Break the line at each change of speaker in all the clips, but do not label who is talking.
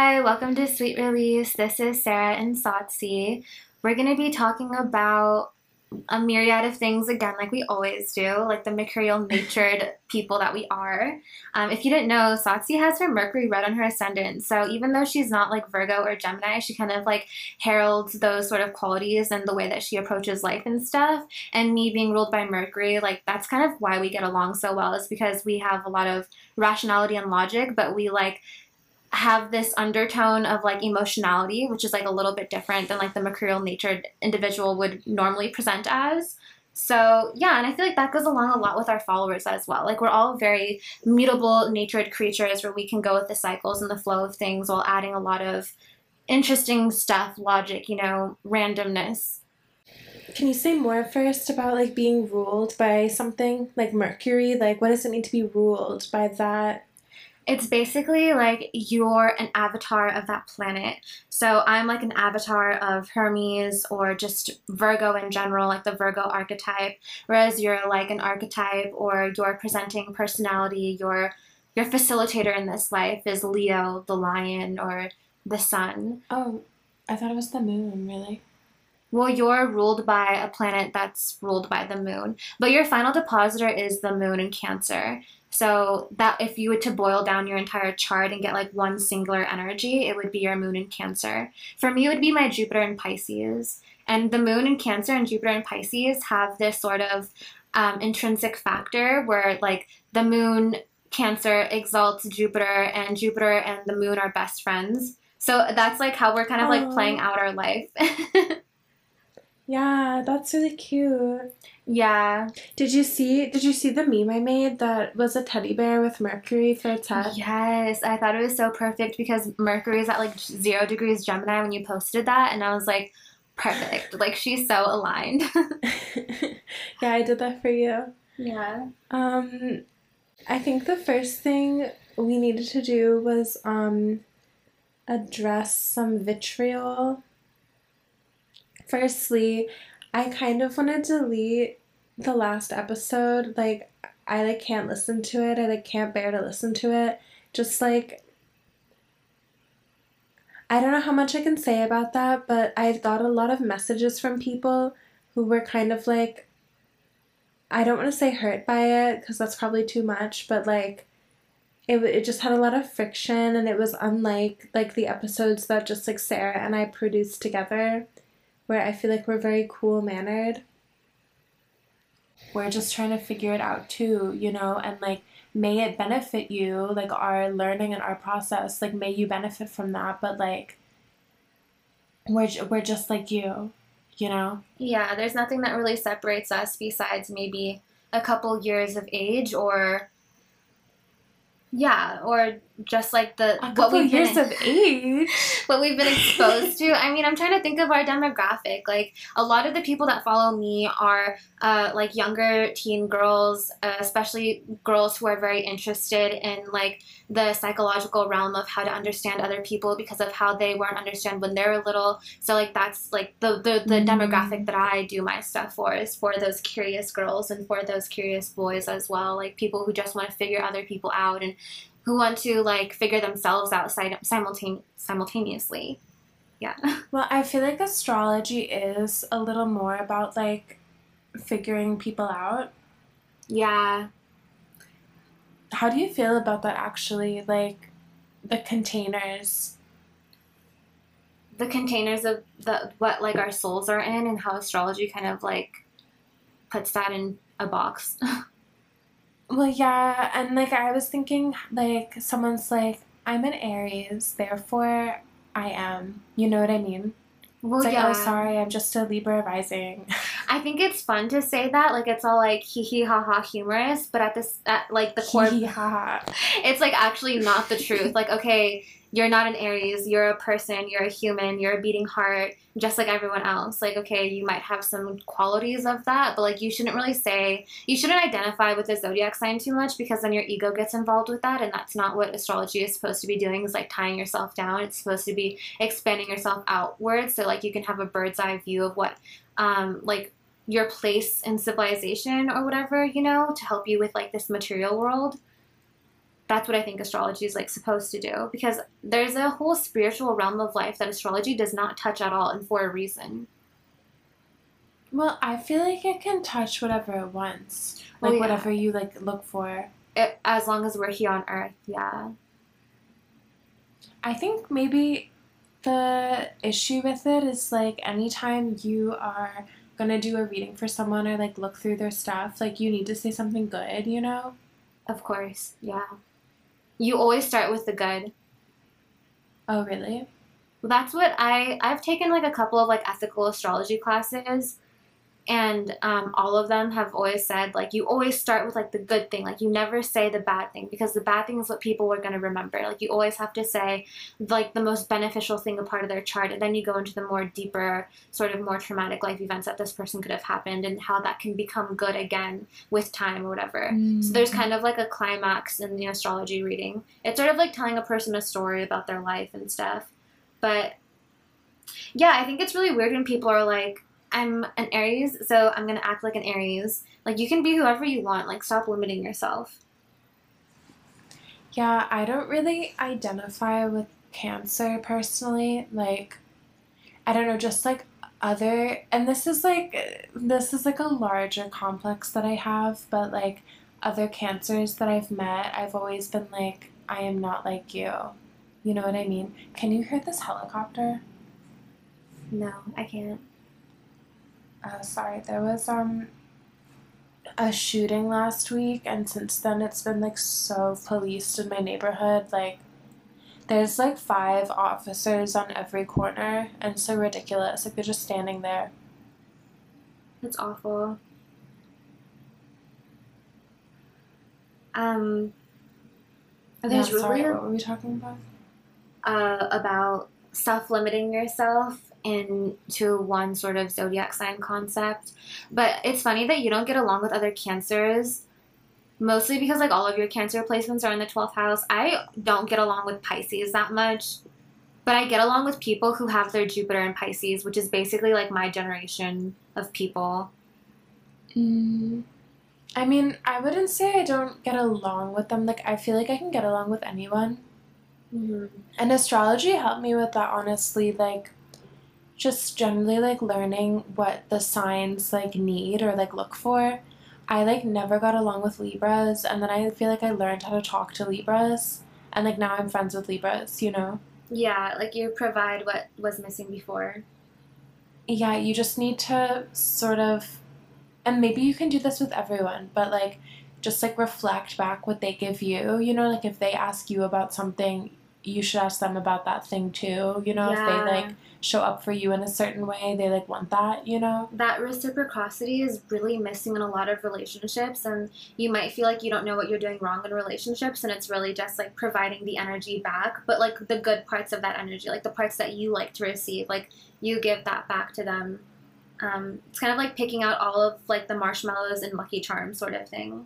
Hi, welcome to Sweet Release. This is Sarah and Satsi. We're going to be talking about a myriad of things again, like we always do, like the mercurial natured people that we are. If you didn't know, Satsi has her Mercury red on her ascendant. So even though she's not like Virgo or Gemini, she kind of like heralds those sort of qualities and the way that she approaches life and stuff. And me being ruled by Mercury, like that's kind of why we get along so well, is because we have a lot of rationality and logic, but we like have this undertone of like emotionality, which is like a little bit different than like the mercurial natured individual would normally present as. So yeah, and I feel like that goes along a lot with our followers as well. Like we're all very mutable natured creatures where we can go with the cycles and the flow of things while adding a lot of interesting stuff, logic, randomness.
Can you say more first about like being ruled by something like Mercury? Like, what does it mean to be ruled by that?
It's basically like you're an avatar of that planet. So I'm like an avatar of Hermes or just Virgo in general, like the Virgo archetype, whereas you're like an archetype or your presenting personality, your facilitator in this life is Leo, the lion, or the sun.
Oh, I thought it was the moon, really.
Well, you're ruled by a planet that's ruled by the moon, but your final depositor is the moon in Cancer. So that if you were to boil down your entire chart and get like one singular energy, it would be your moon in Cancer. For me, it would be my Jupiter in Pisces. And the moon in Cancer and Jupiter in Pisces have this sort of intrinsic factor where like the moon Cancer exalts Jupiter and Jupiter and the moon are best friends. So that's like how we're kind of like playing
Oh,
out our life.
yeah, that's really cute.
Yeah.
Did you see the meme I made that was a teddy bear with Mercury for its head?
Yes, I thought it was so perfect because Mercury is at like 0 degrees Gemini when you posted that, and I was like, perfect. Like she's so aligned.
Yeah, I did that for you.
Yeah.
Um, I think the first thing we needed to do was address some vitriol. Firstly, I kind of want to delete the last episode. Like, I like can't listen to it. I like can't bear to listen to it. Just like I don't know how much I can say about that, but I got a lot of messages from people who were kind of like I don't want to say hurt by it because that's probably too much, but like it just had a lot of friction and it was unlike like the episodes that just like Sarah and I produced together where I feel like we're very cool mannered. We're just trying to figure it out too, and like may it benefit you, like our learning and our process, like may you benefit from that, but like we're just like you know?
Yeah, there's nothing that really separates us besides maybe a couple years of age or yeah, or just like the
A
what
couple
we've
years
been
of age.
what we've been exposed to. I mean, I'm trying to think of our demographic. Like a lot of the people that follow me are like younger teen girls, especially girls who are very interested in like the psychological realm of how to understand other people because of how they weren't understand when they were little. So like that's like the demographic
Mm.
that I do my stuff for is for those curious girls and for those curious boys as well. Like people who just want to figure other people out and who want to like figure themselves out simultaneously. Yeah.
Well, I feel like astrology is a little more about like figuring people out.
Yeah.
How do you feel about that actually? Like the containers.
The containers of the what like our souls are in and how astrology kind of like puts that in a box.
Well, yeah, and like I was thinking, like someone's like, I'm an Aries, therefore I am. You know what I mean? It's
Well,
like, oh,
yeah.
sorry, I'm just a Libra rising.
I think it's fun to say that like it's all like hee hee ha ha humorous, but at like the
Hee
core
hee ha ha.
it's like actually not the truth. Like, okay, you're not an Aries, you're a person, you're a human, you're a beating heart, just like everyone else. Like, okay, you might have some qualities of that, but like you shouldn't identify with the zodiac sign too much because then your ego gets involved with that, and that's not what astrology is supposed to be doing, is like tying yourself down. It's supposed to be expanding yourself outwards so like you can have a bird's eye view of what like your place in civilization or whatever, to help you with like this material world. that's what I think astrology is like supposed to do, because there's a whole spiritual realm of life that astrology does not touch at all, and for a reason.
Well, I feel like it can touch whatever it wants.
Oh
Like
yeah,
whatever you like look for.
as long as we're here on Earth, yeah.
I think maybe the issue with it is like anytime you are gonna do a reading for someone or like look through their stuff, like you need to say something good, you know?
Of course, yeah. You always start with the good.
Oh, really?
Well, that's what I've taken like a couple of like ethical astrology classes, and all of them have always said like you always start with like the good thing, like you never say the bad thing, because the bad thing is what people are going to remember. Like you always have to say like the most beneficial thing, a part of their chart, and then you go into the more deeper sort of more traumatic life events that this person could have happened and how that can become good again with time or whatever. So there's kind of like a climax in the astrology reading. It's sort of like telling a person a story about their life and stuff. But yeah, I think it's really weird when people are like, I'm an Aries, so I'm gonna act like an Aries. Like, you can be whoever you want. Like, stop limiting yourself.
Yeah, I don't really identify with Cancer personally. Like, I don't know, just like other, and this is like a larger complex that I have, but like other Cancers that I've met, I've always been like, I am not like you. You know what I mean? Can you hear this helicopter?
No, I can't.
Sorry, there was a shooting last week, and since then it's been like so policed in my neighborhood. Like there's like 5 officers on every corner, and it's so ridiculous. Like they're just standing there.
It's awful. Um,
Yeah,
there's
sorry,
really
what were we talking about?
about self-limiting yourself into one sort of zodiac sign concept. But it's funny that you don't get along with other Cancers, mostly because like all of your Cancer placements are in the 12th house. I don't get along with Pisces that much, but I get along with people who have their Jupiter in Pisces, which is basically like my generation of people.
Mm, I mean, I wouldn't say I don't get along with them. Like I feel like I can get along with anyone.
Mm-hmm.
And astrology helped me with that, honestly. Like just generally like learning what the signs like need or like look for. I like never got along with Libras, and then I feel like I learned how to talk to Libras, and like now I'm friends with Libras, you know?
Yeah, like you provide what was missing before.
Yeah, you just need to sort of, and maybe you can do this with everyone, but like just like reflect back what they give you, you know? Like if they ask you about something, you should ask them about that thing too, you know? If they
Yeah,
like show up for you in a certain way, they like want that, you know?
that reciprocity is really missing in a lot of relationships, and you might feel like you don't know what you're doing wrong in relationships, and it's really just like providing the energy back, but like the good parts of that energy, like the parts that you like to receive, like you give that back to them. It's kind of like picking out all of like the marshmallows and Lucky Charms sort of thing.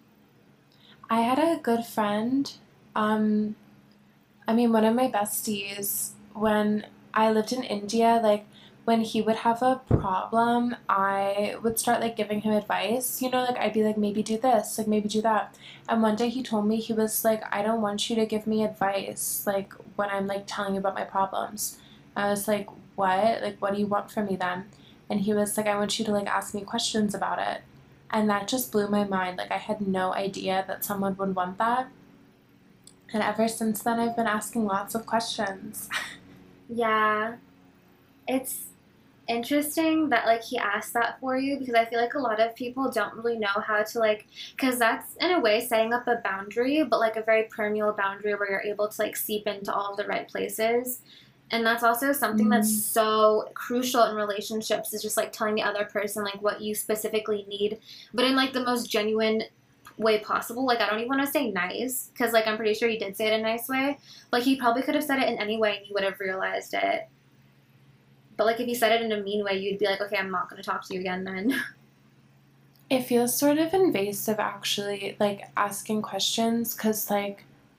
I had a good friend, um, I mean, one of my besties, when I lived in India, like when he would have a problem, I would start like giving him advice. You know, like I'd be like, maybe do this, like maybe do that. And one day he told me, he was like, I don't want you to give me advice, like when I'm like telling you about my problems. I was like, what? Like, what do you want from me then? And he was like, I want you to like ask me questions about it. And that just blew my mind. Like, I had no idea that someone would want that. And ever since then, I've been asking lots of questions.
Yeah, it's interesting that like he asked that for you, because I feel like a lot of people don't really know how to like, because that's in a way setting up a boundary, but like a very permeable boundary where you're able to like seep into all of the right places. And that's also something that's
Mm.
so crucial in relationships, is just like telling the other person like what you specifically need, but in like the most genuine way possible. Like I don't even want to say nice, because like I'm pretty sure he did say it in a nice way. Like he probably could have said it in any way and you would have realized it. But like if you said it in a mean way, you'd be like, okay, I'm not going to talk to you again then.
It feels sort of invasive, actually, like asking questions, because, like,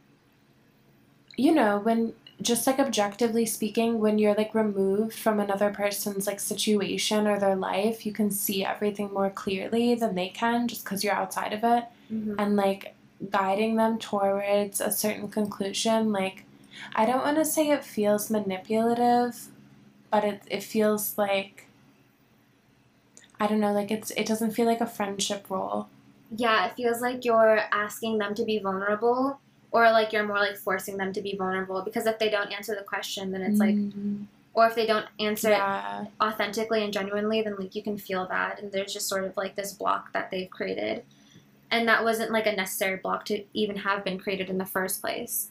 you know, when just like objectively speaking, when you're like removed from another person's like situation or their life, you can see everything more clearly than they can just because you're outside of it.
Hmm.
And like guiding them towards a certain conclusion. Like, I don't want to say it feels manipulative, but it feels like, I don't know, like it doesn't feel like a friendship role.
Yeah, it feels like you're asking them to be vulnerable, or like you're more like forcing them to be vulnerable, because if they don't answer the question, then it's like, or if they don't answer it
Yeah.
authentically and genuinely, then like you can feel that, and there's just sort of like this block that they've created, and that wasn't like a necessary block to even have been created in the first place.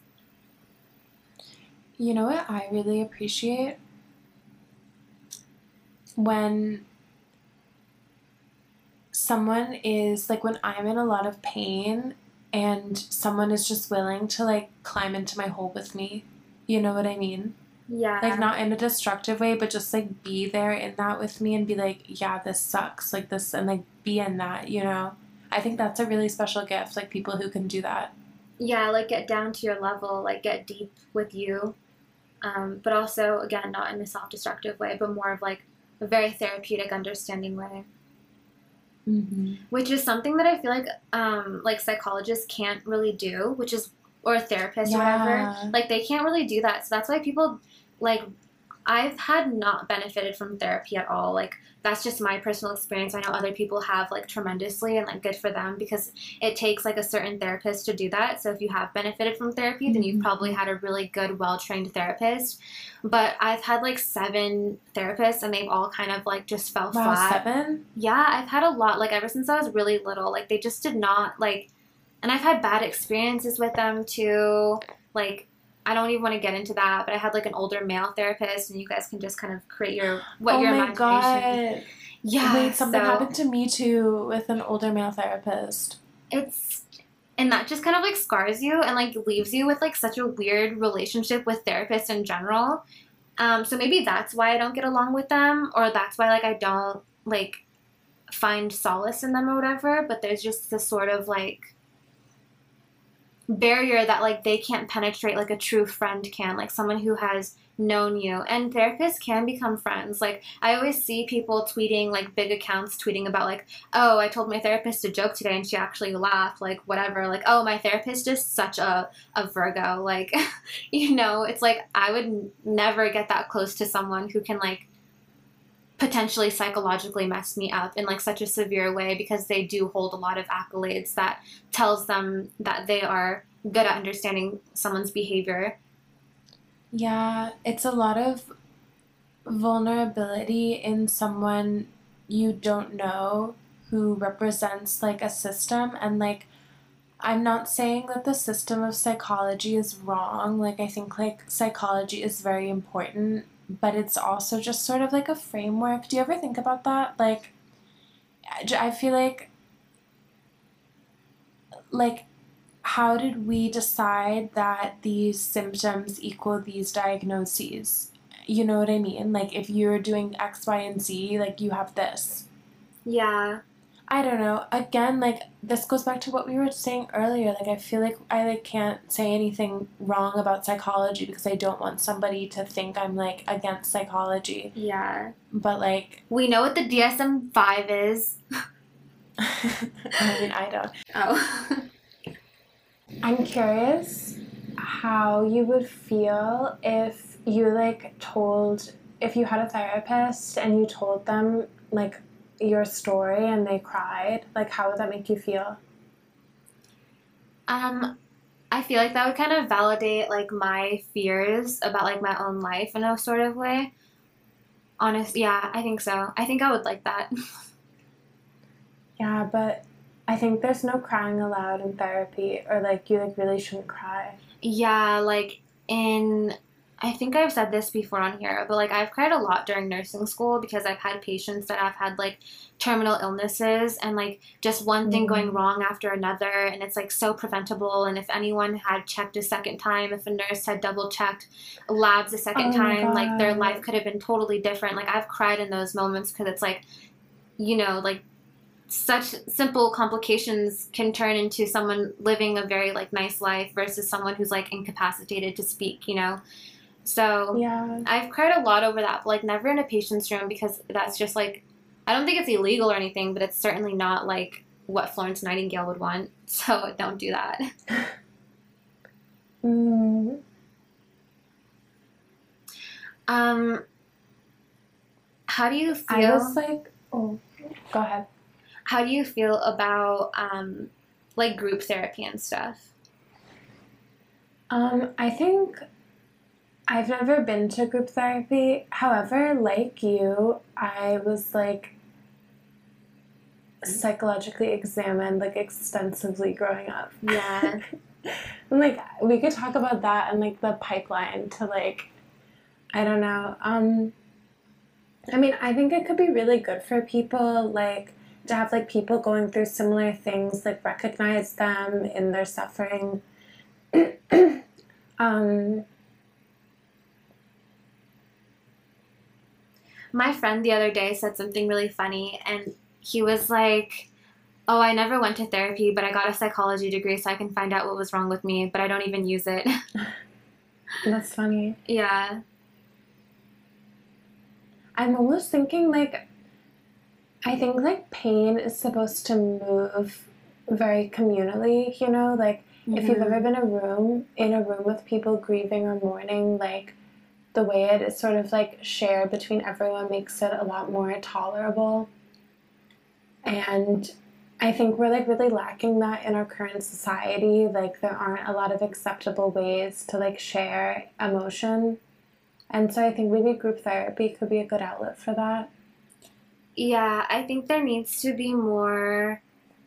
You know what I really appreciate? When someone is like, when I'm in a lot of pain and someone is just willing to like climb into my hole with me. You know what I mean?
Yeah.
Like, not in a destructive way, but just like be there in that with me and be like, yeah, this sucks, like this, and like be in that, you know? I think that's a really special gift, like people who can do that.
Yeah, like get down to your level, like get deep with you. But also, again, not in a self destructive way, but more of like a very therapeutic, understanding way. Which is something that I feel like psychologists can't really do, which is, or therapists or whatever. Like, they can't really do that. So that's why people, like, I've had not benefited from therapy at all. Like, that's just my personal experience. I know other people have, like, tremendously, and, like, good for them, because it takes, like, a certain therapist to do that. So if you have benefited from therapy, then you've probably had a really good, well-trained therapist. But I've had, like, 7 therapists, and they've all kind of, like, just fell flat.
7?
Yeah, I've had a lot, like, ever since I was really little. Like, they just did not, like, and I've had bad experiences with them, too. Like, I don't even want to get into that, but I had like an older male therapist, and you guys can just kind of create your imagination.
God.
Yeah.
Wait, something happened to me too with an older male therapist.
And that just kind of like scars you and like leaves you with like such a weird relationship with therapists in general. So maybe that's why I don't get along with them, or that's why like I don't like find solace in them or whatever. But there's just this sort of like barrier that like they can't penetrate like a true friend can, like someone who has known you. And therapists can become friends. Like, I always see people tweeting, like big accounts tweeting about like, oh, I told my therapist a joke today and she actually laughed, like whatever, like, oh, my therapist is such a Virgo, like you know, it's like I would never get that close to someone who can like potentially psychologically mess me up in like such a severe way, because they do hold a lot of accolades that tells them that they are good at understanding someone's behavior.
Yeah, it's a lot of vulnerability in someone you don't know who represents like a system. And like, I'm not saying that the system of psychology is wrong. Like, I think like psychology is very important, but it's also just sort of like a framework. Do you ever think about that? Like, I feel like how did we decide that these symptoms equal these diagnoses? You know what I mean? Like, if you're doing X, Y, and Z, like, you have this.
Yeah.
I don't know. Again, like, this goes back to what we were saying earlier. Like, I feel like I, like, can't say anything wrong about psychology because I don't want somebody to think I'm, like, against psychology.
Yeah.
But, like...
We know what the DSM-5 is.
I mean, I don't.
Oh.
I'm curious how you would feel if you, like, if you had a therapist and you told them, like, your story and they cried. Like, how would that make you feel?
I feel like that would kind of validate, like, my fears about, like, my own life in a sort of way. Yeah, I think so. I think I would like that.
Yeah, but I think there's no crying allowed in therapy, or, like, you, like, really shouldn't cry.
Yeah, like, I think I've said this before on here, but, like, I've cried a lot during nursing school because I've had patients that have had, like, terminal illnesses and, like, just one thing going wrong after another, and it's, like, so preventable. And if anyone had checked a second time, if a nurse had double-checked labs a second time, like, their life could have been totally different. Like, I've cried in those moments because it's, like, you know, like, such simple complications can turn into someone living a very, like, nice life versus someone who's, like, incapacitated to speak, you know? So
yeah.
I've cried a lot over that, but, like, never in a patient's room, because that's just, like, I don't think it's illegal or anything, but it's certainly not, like, what Florence Nightingale would want. So don't do that.
Mm,
Um, how do you
I was
feel?
like, oh, go ahead.
How do you feel about like group therapy and stuff?
I think I've never been to group therapy. However, like you, I was like psychologically examined like extensively growing up.
Yeah.
And like we could talk about that and like the pipeline to like I don't know. I mean, I think it could be really good for people like to have like people going through similar things, like recognize them in their suffering. um
My friend the other day said something really funny, and he was like, "Oh, I never went to therapy, but I got a psychology degree so I can find out what was wrong with me, but I don't even use it."
that's funny.
Yeah.
I'm almost thinking like I think like pain is supposed to move very communally, you know, like if you've ever
Hmm.
been in a room with people grieving or mourning, like the way it is sort of like shared between everyone makes it a lot more tolerable. And I think we're like really lacking that in our current society. Like there aren't a lot of acceptable ways to like share emotion. And so I think maybe group therapy could be a good outlet for that.
Yeah, I think there needs to be more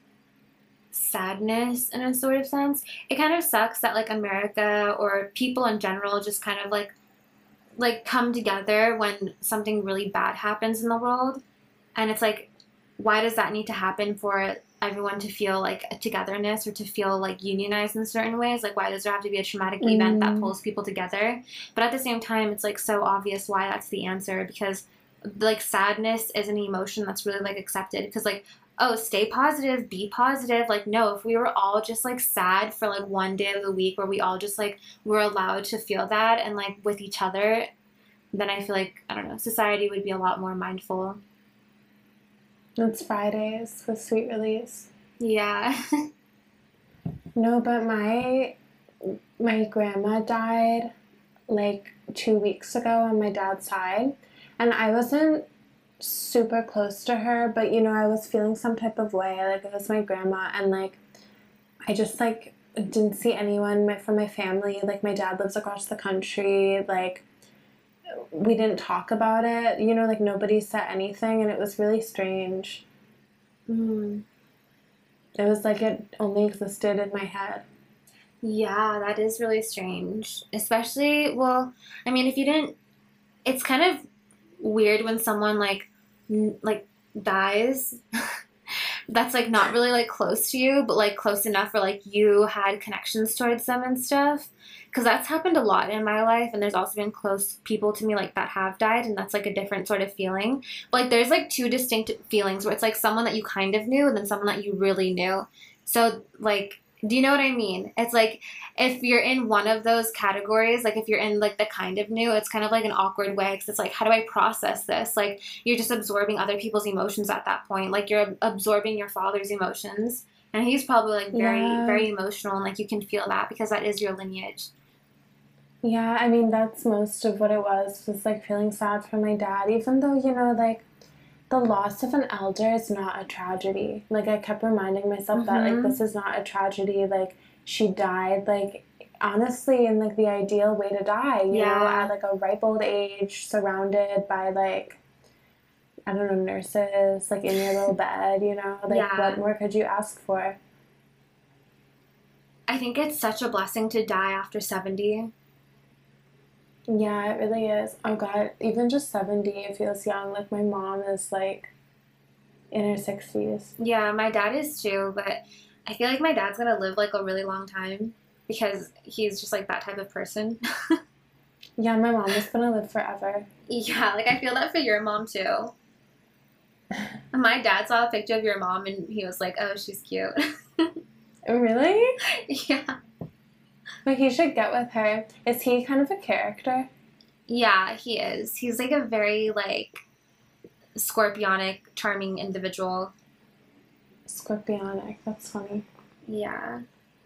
sadness in a sort of sense. It kind of sucks that like America or people in general just kind of like come together when something really bad happens in the world. And it's like, why does that need to happen for everyone to feel like a togetherness or to feel like unionized in certain ways? Like, why does there have to be a traumatic event that
Mm,
pulls people together? But at the same time, it's like so obvious why that's the answer because like sadness is an emotion that's really like accepted because like oh stay positive be positive like no if we were all just like sad for like one day of the week where we all just like were allowed to feel that and like with each other then I feel like I don't know society would be a lot more mindful.
it's Fridays with sweet release.
Yeah.
No, but my grandma died like 2 weeks ago on my dad's side, and I wasn't super close to her, but you know, I was feeling some type of way. Like it was my grandma, and like I just like didn't see anyone from my family. Like my dad lives across the country. Like we didn't talk about it. You know, like nobody said anything, and it was really strange.
Mm.
It was like it only existed in my head.
Yeah, that is really strange. Especially, well, I mean, if you didn't, it's kind of weird when someone like dies that's like not really like close to you, but like close enough where like you had connections towards them and stuff. Because that's happened a lot in my life, and there's also been close people to me like that have died, and that's like a different sort of feeling. But like there's like two distinct feelings where it's like someone that you kind of knew and then someone that you really knew. So like, do you know what I mean? It's like if you're in one of those categories, like if you're in like the kind of new, it's kind of like an awkward way because it's like, how do I process this? Like you're just absorbing other people's emotions at that point. Like you're absorbing your father's emotions, and he's probably like very,
Yeah,
very emotional, and like you can feel that because that is your lineage.
yeah. I mean, that's most of what it was like feeling sad for my dad, even though you know, like the loss of an elder is not a tragedy. Like I kept reminding myself that like
Mm-hmm.
this is not a tragedy. Like she died like honestly in like the ideal way to die, you know, at
Yeah,
like a ripe old age, surrounded by like I don't know nurses, like in your little bed, you know, like what
yeah.
more could you ask for?
I think it's such a blessing to die after 70.
Yeah, it really is. Oh God, even just 70, it feels young. Like my mom is like in her 60s.
Yeah, my dad is too, but I feel like my dad's gonna live like a really long time because he's just like that type of person.
Yeah, my mom is gonna live forever.
Yeah, like I feel that for your mom too. My dad saw a picture of your mom and he was like, "Oh, she's cute."
Really?
Yeah.
But he should get with her. Is he kind of a character?
Yeah, he is. He's like a very like scorpionic, charming individual.
Scorpionic. That's funny.
Yeah.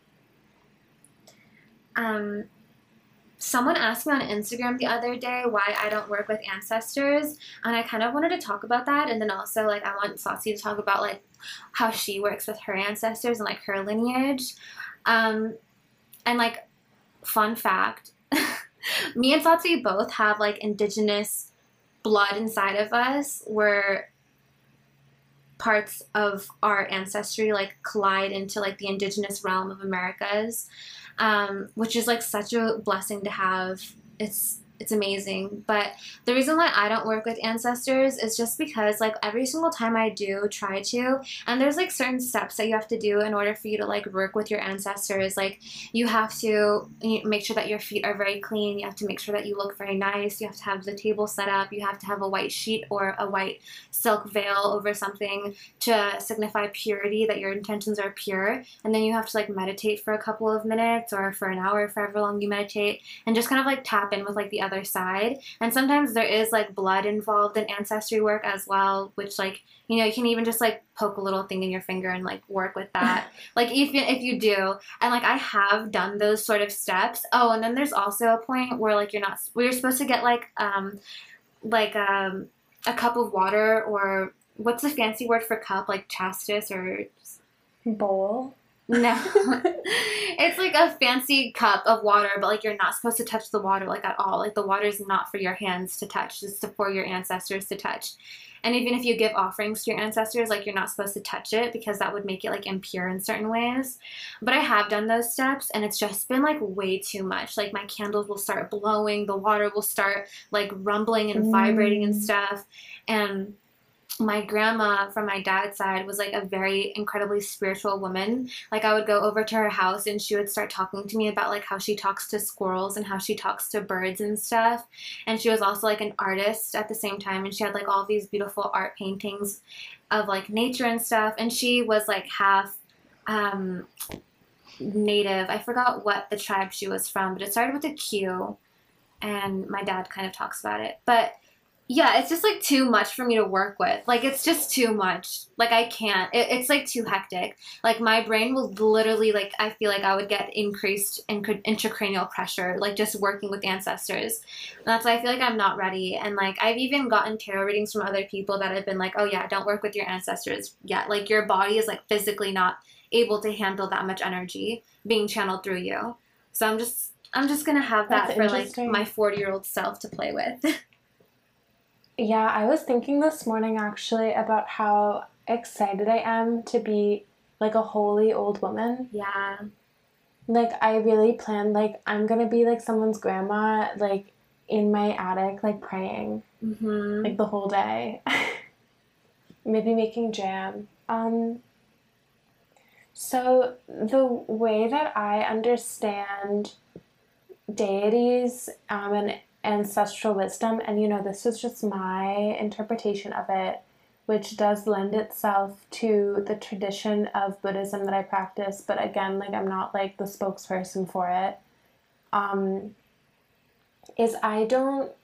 Someone asked me on Instagram the other day why I don't work with ancestors, and I kind of wanted to talk about that, and then also like I want Saucy to talk about like how she works with her ancestors and like her lineage. Um, and like fun fact, me and Saucy both have like indigenous blood inside of us where parts of our ancestry like collide into like the indigenous realm of Americas, which is like such a blessing to have. It's amazing. But the reason why I don't work with ancestors is just because like every single time I do try to, and there's like certain steps that you have to do in order for you to like work with your ancestors. Like you have to make sure that your feet are very clean. You have to make sure that you look very nice. You have to have the table set up. You have to have a white sheet or a white silk veil over something to signify purity, that your intentions are pure. And then you have to like meditate for a couple of minutes or for an hour, for however long you meditate, and just kind of like tap in with like the other side. And sometimes there is like blood involved in ancestry work as well, which like you can even just like poke a little thing in your finger and like work with that. Like if you do, and like I have done those sort of steps. Oh, and then there's also a point where like you're supposed to get like a cup of water, or what's the fancy word for cup, like chastis or
bowl.
No. It's like a fancy cup of water, but like you're not supposed to touch the water like at all. Like the water is not for your hands to touch. It's for your ancestors to touch. And even if you give offerings to your ancestors, like you're not supposed to touch it because that would make it like impure in certain ways. But I have done those steps and it's just been like way too much. Like my candles will start blowing, the water will start like rumbling and vibrating and stuff. And my grandma from my dad's side was like a very incredibly spiritual woman. Like I would go over to her house and she would start talking to me about like how she talks to squirrels and how she talks to birds and stuff. And she was also like an artist at the same time, and she had like all these beautiful art paintings of like nature and stuff. And she was like half native. I forgot what the tribe she was from, but it started with a Q, and my dad kind of talks about it. But yeah, it's just like too much for me to work with. Like it's just too much. Like I can't. It's like too hectic. Like my brain will literally like I feel like I would get increased intracranial pressure like just working with ancestors. And that's why I feel like I'm not ready. And like I've even gotten tarot readings from other people that have been like, "Oh yeah, don't work with your ancestors yet. Like your body is like physically not able to handle that much energy being channeled through you." So I'm just going to have that for like my 40-year-old self to play with.
Yeah, I was thinking this morning actually about how excited I am to be like a holy old woman.
Yeah.
Like I really planned like I'm gonna be like someone's grandma, like in my attic, like praying, like the whole day. Maybe making jam. So the way that I understand deities and ancestral wisdom, and this is just my interpretation of it, which does lend itself to the tradition of Buddhism that I practice, but again, like I'm not like the spokesperson for it, is I don't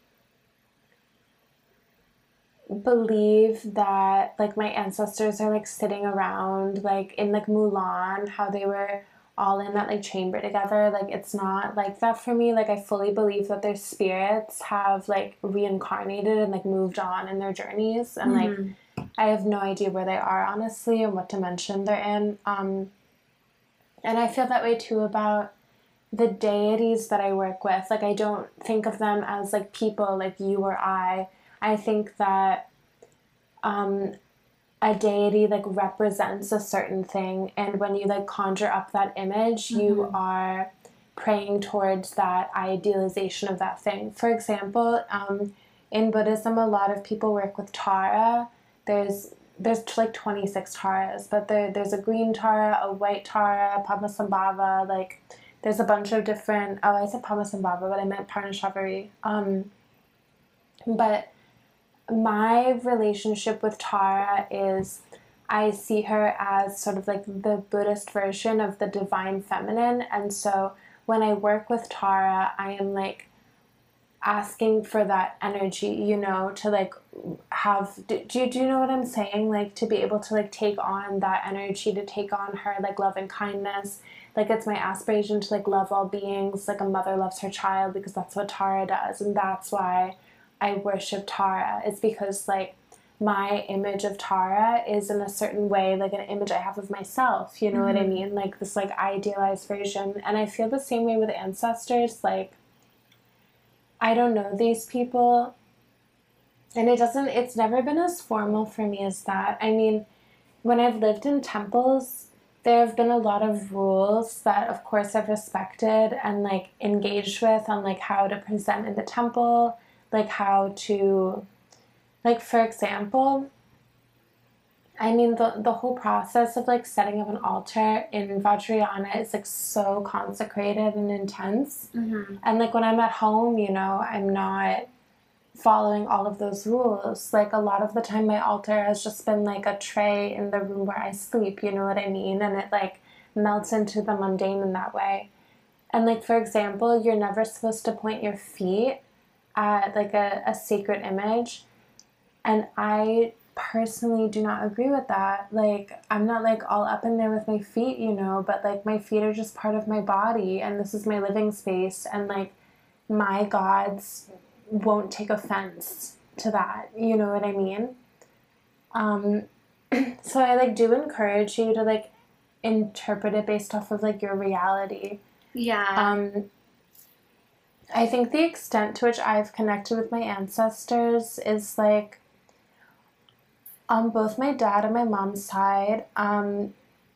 believe that like my ancestors are like sitting around like in like Mulan, how they were all in that like chamber together. Like it's not like that for me. Like I fully believe that their spirits have like reincarnated and like moved on in their journeys, and like I have no idea where they are honestly and what dimension they're in. And I feel that way too about the deities that I work with. Like I don't think of them as like people like you or I. I think that a deity like represents a certain thing, and when you like conjure up that image, you are praying towards that idealization of that thing. For example, in Buddhism, a lot of people work with Tara. There's like 26 Taras, but there's a green Tara, a white Tara, Padmasambhava. Like there's a bunch of different. Oh, I said Padmasambhava, but I meant Parnashavari. But my relationship with Tara is I see her as sort of like the Buddhist version of the divine feminine. And so when I work with Tara, I asking for that energy, you know, to like have, do you know what I'm saying? Like to be able to like take on that energy, to take on her like love and kindness. Like it's my aspiration to like love all beings like a mother loves her child, because that's what Tara does. And that's why I worship Tara. It's because like my image of Tara is in a certain way like an image I have of myself, you know what I mean? Like this like idealized version. And I feel the same way with ancestors. Like I don't know these people, and it's never been as formal for me as that. I mean, when I've lived in temples, there have been a lot of rules that of course I've respected and like engaged with on like how to present in the temple, like how to, like for example, I mean the whole process of like setting up an altar in Vajrayana is like so consecrated and intense. And like when I'm at home, you know, I'm not following all of those rules. Like a lot of the time my altar has just been like a tray in the room where I sleep, you know what I mean? And it like melts into the mundane in that way. And like for example, you're never supposed to point your feet at like a sacred image. And I personally do not agree with that. Like I'm not like all up in there with my feet, you know, but like my feet are just part of my body, and this is my living space, and like my gods won't take offense to that, you know what I mean? So I like do encourage you to like interpret it based off of like your reality.
Yeah.
I think the extent to which I've connected with my ancestors is like on both my dad and my mom's side. I'm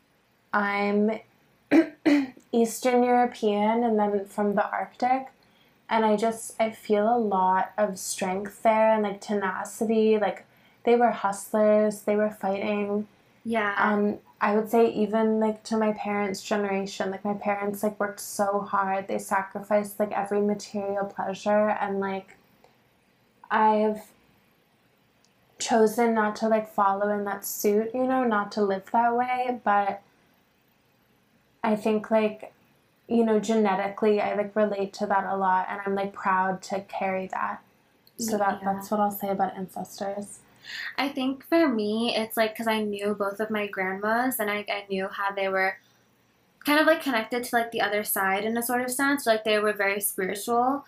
Eastern European and then from the Arctic. And I feel a lot of strength there and like tenacity. Like they were hustlers, they were fighting.
Yeah.
I would say even like to my parents' generation, like my parents like worked so hard. They sacrificed like every material pleasure, and like I've chosen not to like follow in that suit, you know, not to live that way. But I think like, you know, genetically I like relate to that a lot, and I'm like proud to carry that. So that's what I'll say about ancestors.
I think for me, it's like because I knew both of my grandmas, and I knew how they were kind of like connected to like the other side in a sort of sense. Like they were very spiritual.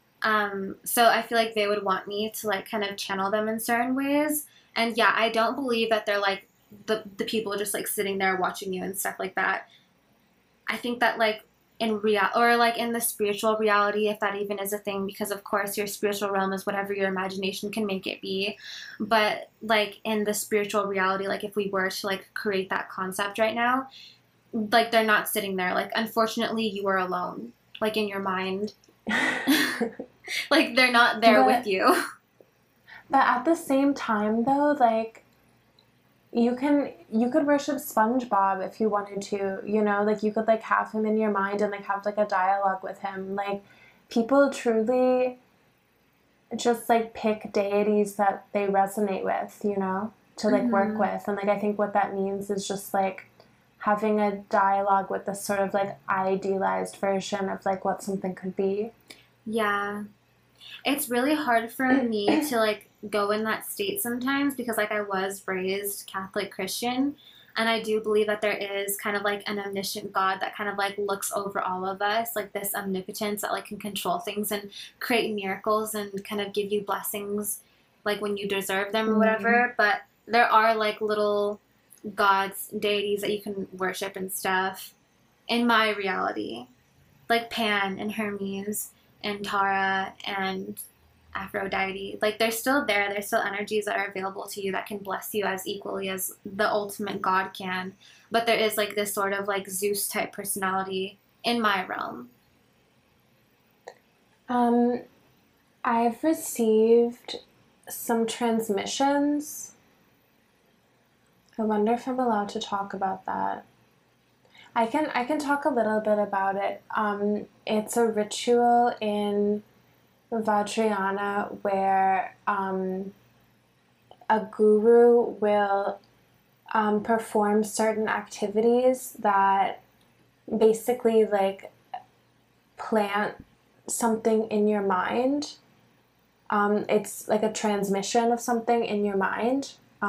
So I feel like they would want me to like kind of channel them in certain ways. And yeah, I don't believe that they're like the people just like sitting there watching you and stuff like that. I think that like in real or like in the spiritual reality, if that even is a thing, because of course your spiritual realm is whatever your imagination can make it be. But like in the spiritual reality, like if we were to like create that concept right now, like they're not sitting there. Like unfortunately, you are alone, like in your mind. Like they're not there with you.
But at the same time though, like you could worship SpongeBob if you wanted to, you know, like you could like have him in your mind and like have like a dialogue with him. Like people truly just like pick deities that they resonate with, you know, to like work with. And like I think what that means is just like having a dialogue with this sort of like idealized version of like what something could be.
Yeah. It's really hard for me to like go in that state sometimes because like I was raised Catholic Christian, and I do believe that there is kind of like an omniscient God that kind of like looks over all of us, like this omnipotence that like can control things and create miracles and kind of give you blessings like when you deserve them or whatever. But there are like little gods, deities that you can worship and stuff in my reality, like Pan and Hermes and Tara and Aphrodite. Like they're still there. There's still energies that are available to you that can bless you as equally as the ultimate God can. But there is like this sort of like Zeus type personality in my realm.
I've received some transmissions. I wonder if I'm allowed to talk about that. I can talk a little bit about it. It's a ritual in Vajrayana where a guru will perform certain activities that basically like plant something in your mind, It's like a transmission of something in your mind.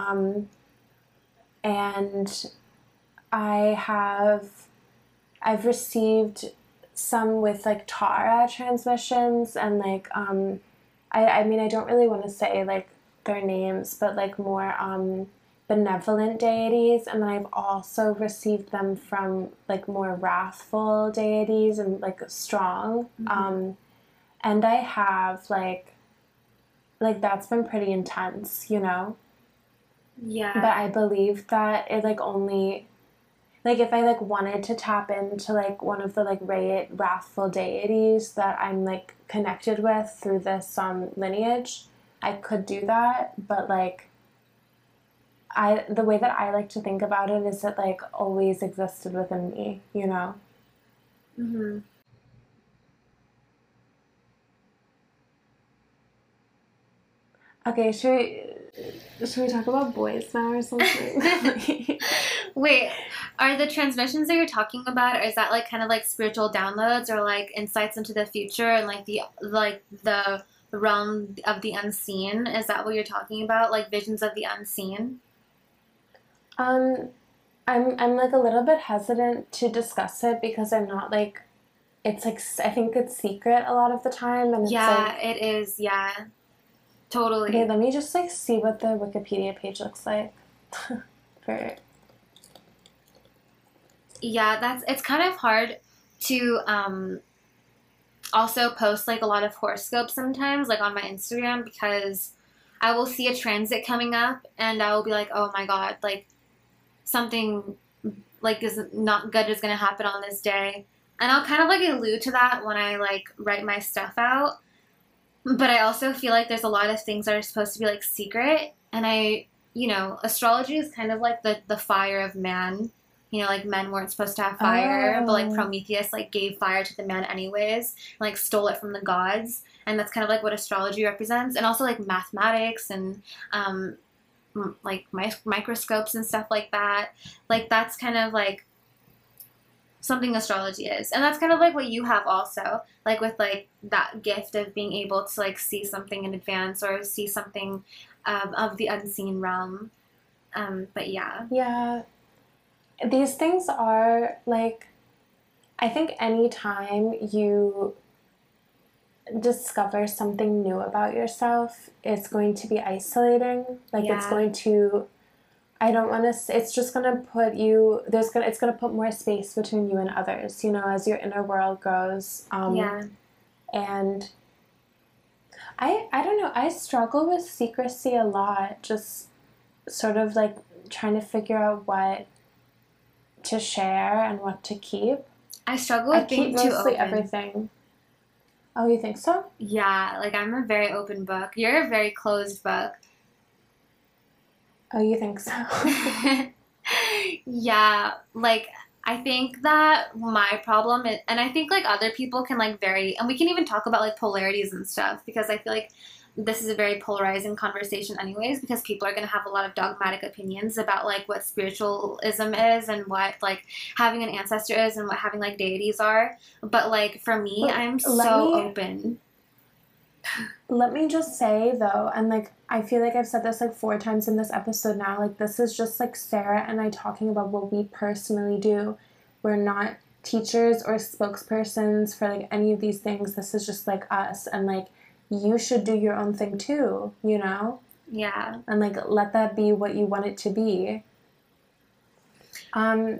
And I have I've received some with like Tara transmissions and like I mean I don't really want to say like their names, but like more benevolent deities, and then I've also received them from like more wrathful deities and like strong. And I have like that's been pretty intense, you know?
Yeah.
But I believe that it like only like if I like wanted to tap into like one of the like wrathful deities that I'm like connected with through this lineage, I could do that. But like the way that I like to think about it is it like always existed within me, you know?
Mm-hmm.
Okay, should we talk about boys now or something?
Wait, are the transmissions that you're talking about, or is that like kind of like spiritual downloads or like insights into the future and like the realm of the unseen? Is that what you're talking about? Like visions of the unseen?
um, I'm like a little bit hesitant to discuss it because I'm not like it's like I think it's secret a lot of the time, and it's
Yeah,
like
it is. Yeah, totally.
okay, let me just like see what the Wikipedia page looks like. For
Yeah, it's kind of hard to also post like a lot of horoscopes sometimes, like on my Instagram, because I will see a transit coming up and I will be like, oh my god, like something like is not good is gonna happen on this day. And I'll kind of like allude to that when I like write my stuff out. But I also feel like there's a lot of things that are supposed to be like secret. And astrology is kind of like the fire of man. Like men weren't supposed to have fire, but like
oh
Prometheus like gave fire to the men anyways, and, like stole it from the gods. And that's kind of like what astrology represents. And also like mathematics and um, like microscopes and stuff like that. Like that's kind of like something astrology is, and that's kind of like what you have also, like with like that gift of being able to like see something in advance or see something of the unseen realm. But yeah.
yeah, these things are like I think anytime you discover something new about yourself, it's going to be isolating. Like it's
Yeah.
going to I don't want to. It's just gonna put you. It's gonna put more space between you and others. You know, as your inner world grows.
Yeah.
And I don't know. I struggle with secrecy a lot. Just sort of like trying to figure out what to share and what to keep.
I struggle
I
with
keep
being too
mostly
open.
everything. Oh, you think so?
Yeah, like I'm a very open book. You're a very closed book.
Oh, you think so?
Yeah, like I think that my problem is, and I think like other people can like vary, and we can even talk about like polarities and stuff because I feel like this is a very polarizing conversation, anyways, because people are going to have a lot of dogmatic opinions about like what spiritualism is and what like having an ancestor is and what having like deities are. But like for me,
But
I'm
let
so
me
open.
let me just say though, and like I feel like I've said this like 4 times in this episode now, like this is just like Sarah and I talking about what we personally do. We're not teachers or spokespersons for like any of these things. This is just like us, and like you should do your own thing too, you know?
Yeah.
And like let that be what you want it to be. Um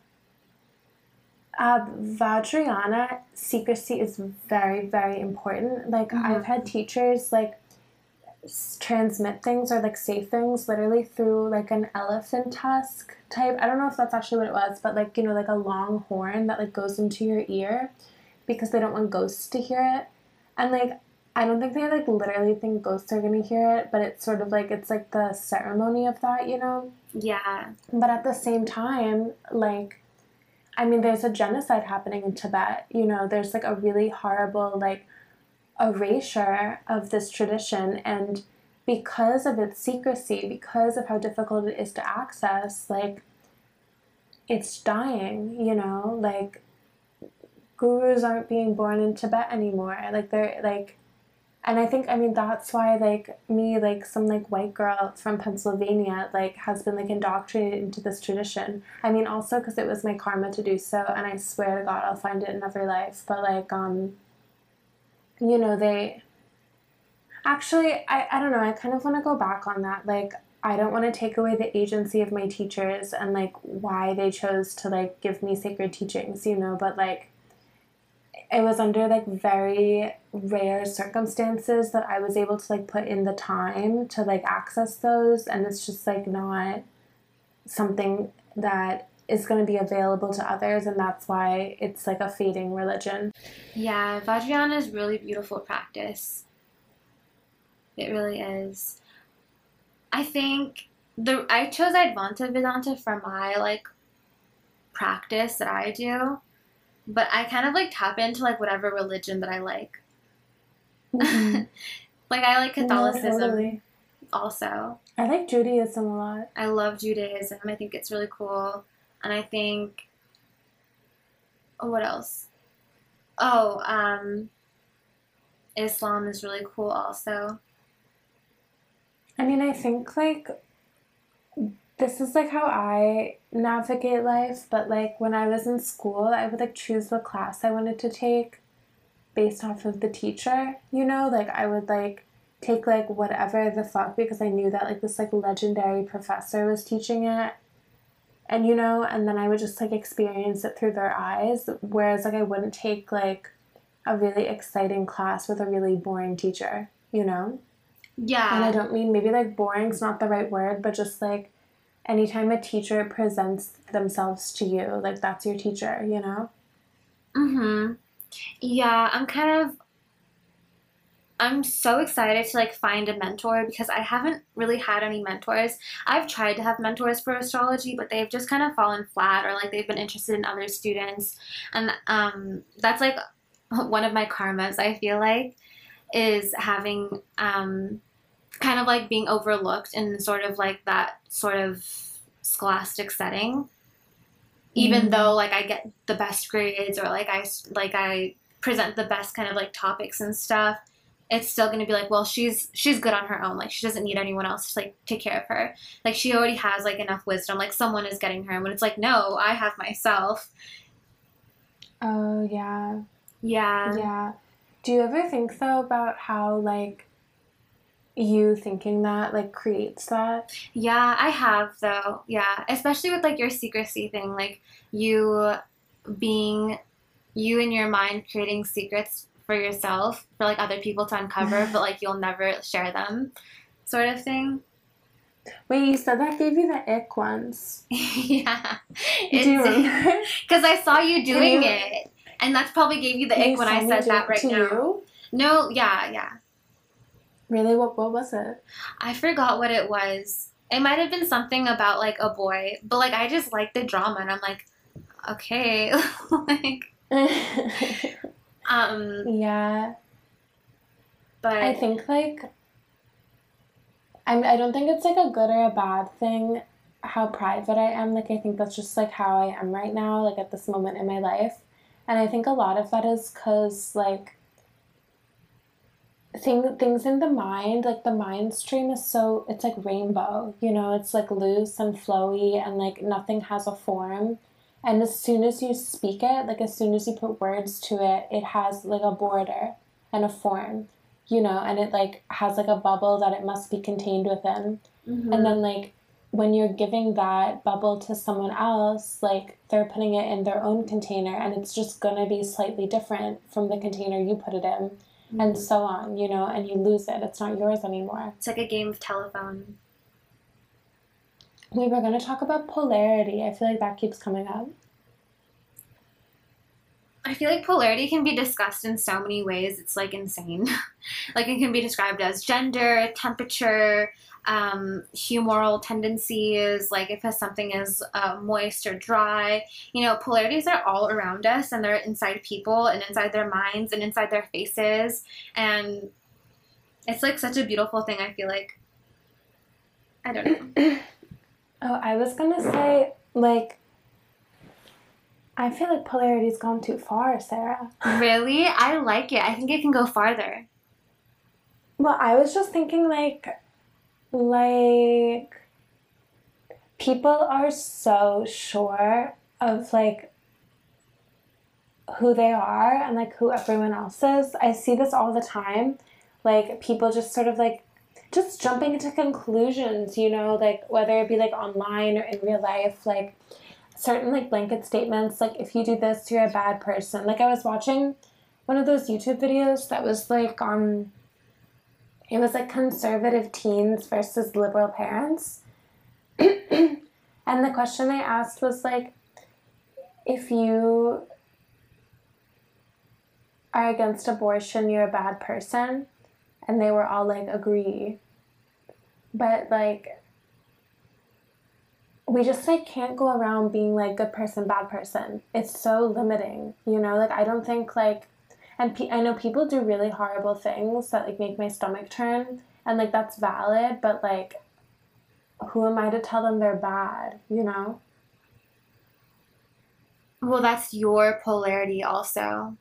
Vajrayana, secrecy is very, very important. Like, I've
Mm-hmm.
had teachers like transmit things or like say things literally through like an elephant tusk type. I don't know if that's actually what it was, but like, like a long horn that like goes into your ear because they don't want ghosts to hear it. And like, I don't think they like literally think ghosts are gonna hear it, but it's sort of like, it's like the ceremony of that, you know?
Yeah.
But at the same time, like, I mean, there's a genocide happening in Tibet. There's like a really horrible like erasure of this tradition, and because of its secrecy, because of how difficult it is to access, like it's dying. Like gurus aren't being born in Tibet anymore. Like they're like And I think, I mean, that's why, like, me, like, some, like, white girl from Pennsylvania, like, has been, like, indoctrinated into this tradition. I mean, also because it was my karma to do so, and I swear to God I'll find it in every life. But, like, you know, they... Actually, I don't know, I kind of want to go back on that. Like, I don't want to take away the agency of my teachers and, like, why they chose to, like, give me sacred teachings, you know, but, like, it was under like very rare circumstances that I was able to like put in the time to like access those, and it's just like not something that is going to be available to others, and that's why it's like a fading religion.
Yeah, Vajrayana is really beautiful practice. It really is. I think I chose Advaita Vedanta for my like practice that I do, but I kind of like tap into like whatever religion that I like.
Mm-hmm.
Like I like Catholicism
No, totally.
also.
I like Judaism a lot.
I love Judaism. I think it's really cool. And I think, oh, what else? Oh, Islam is really cool also.
I mean, I think like this is like how I navigate life, but like when I was in school, I would like choose what class I wanted to take based off of the teacher, you know? Like I would like take like whatever the fuck because I knew that like this like legendary professor was teaching it. And you know, and then I would just like experience it through their eyes, whereas like I wouldn't take like a really exciting class with a really boring teacher, you know? And I
Yeah.
don't mean maybe like boring's not the right word, but just like anytime a teacher presents themselves to you, like that's your teacher, you know?
Mm-hmm. Yeah, I'm so excited to like find a mentor because I haven't really had any mentors. I've tried to have mentors for astrology, but they've just kind of fallen flat or like they've been interested in other students. And that's like one of my karmas, I feel like, is having kind of like being overlooked in sort of like that sort of scholastic setting. Even though
Mm.
like I get the best grades or like I present the best kind of like topics and stuff, it's still going to be like, well, she's good on her own. Like she doesn't need anyone else to like take care of her. Like she already has like enough wisdom. Like someone is getting her. And when it's like, no, I have myself.
Oh, yeah.
Yeah.
Yeah. Do you ever think though about how like you thinking that like creates that?
Yeah, I have though. Yeah, especially with like your secrecy thing, like you being you in your mind creating secrets for yourself for like other people to uncover, but like you'll never share them, sort of thing.
Wait, you said that gave you the ick once.
Yeah,
Do you
it's
remember?
because I saw you
Can
doing
you
it, and that's probably gave you the
can
ick
you
when
saw
I
me
said
do
that
it
right
to
now.
you?
No, yeah, yeah.
Really? What was it?
I forgot what it was. It might have been something about like a boy, but like I just like the drama, and I'm like, okay, like um,
Yeah. I
but
think like I don't think it's like a good or a bad thing how private I am. Like I think that's just like how I am right now, like at this moment in my life. And I think a lot of that is cuz like things in the mind, like the mind stream is so it's like rainbow, you know, it's like loose and flowy and like nothing has a form. And as soon as you speak it, like as soon as you put words to it, it has like a border and a form, you know, and it like has like a bubble that it must be contained within. And
mm-hmm.
then like when you're giving that bubble to someone else, like they're putting it in their own container and it's just gonna be slightly different from the container you put it in and
Mm-hmm.
so on, you know, and you lose it. It's not yours anymore.
It's like a game of telephone.
We were going to talk about polarity. I feel like that keeps coming up.
I feel like polarity can be discussed in so many ways. It's like insane. Like it can be described as gender, temperature, humoral tendencies, like if something is moist or dry. You know, polarities are all around us and they're inside people and inside their minds and inside their faces. And it's like such a beautiful thing, I feel like. I don't know.
Oh, I was going to say, like, I feel like polarity's gone too far, Sarah.
Really? I like it. I think it can go farther.
Well, I was just thinking like people are so sure of like who they are and like who everyone else is. I see this all the time. Like people just sort of like just jumping into conclusions, you know, like whether it be like online or in real life, like certain like blanket statements, like if you do this, you're a bad person. Like I was watching one of those YouTube videos that was like it was like conservative teens versus liberal parents. And the question they asked was like, if you are against abortion, you're a bad person. And they were all like, agree. But like, we just like can't go around being like good person, bad person. It's so limiting, you know? Like, I don't think like, and I know people do really horrible things that like make my stomach turn. And like, that's valid. But like, who am I to tell them they're bad, you know?
Well, that's your polarity also.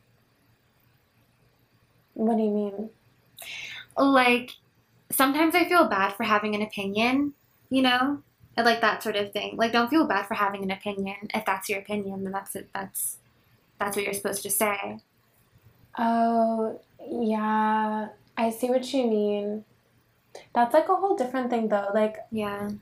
What do you mean?
Like, sometimes I feel bad for having an opinion, you know? And, like that sort of thing. Like, don't feel bad for having an opinion. If that's your opinion, then that's it. That's what you're supposed to say.
Oh, yeah. I see what you mean. That's like a whole different thing though. Like
Yeah.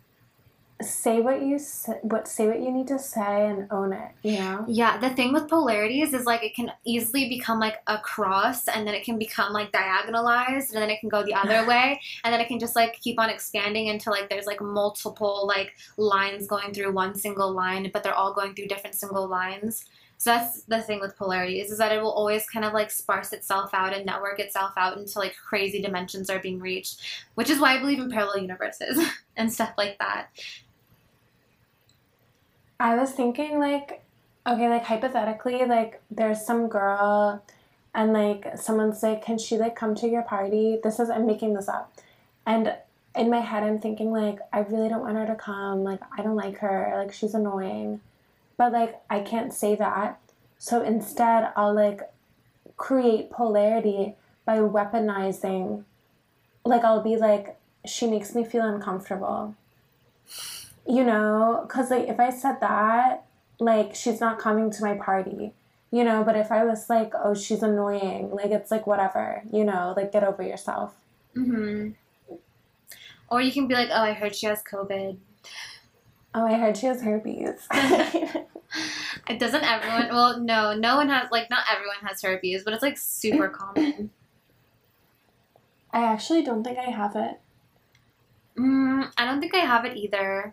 say what you need to say and own it, you know?
Yeah, the thing with polarities is like it can easily become like a cross and then it can become like diagonalized and then it can go the other way and then it can just like keep on expanding until like there's like multiple like lines going through one single line, but they're all going through different single lines. So that's the thing with polarities is that it will always kind of like sparse itself out and network itself out until like crazy dimensions are being reached, which is why I believe in parallel universes and stuff like that.
I was thinking like okay, like hypothetically, like there's some girl and like someone's like, "Can she like come to your party?" I'm making this up. And in my head I'm thinking like, "I really don't want her to come. Like I don't like her. Like she's annoying." But like I can't say that. So instead I'll like create polarity by weaponizing, like I'll be like, she makes me feel uncomfortable, you know, because like if I said that, like she's not coming to my party, you know, but if I was like, oh, she's annoying, like it's like whatever, you know, like get over yourself.
Hmm. Or you can be like, oh, I heard she has COVID.
Oh, I heard she has herpes.
It doesn't everyone, well, no, no one has, like, not everyone has herpes, but it's like super common.
I actually don't think I have it.
I don't think I have it either.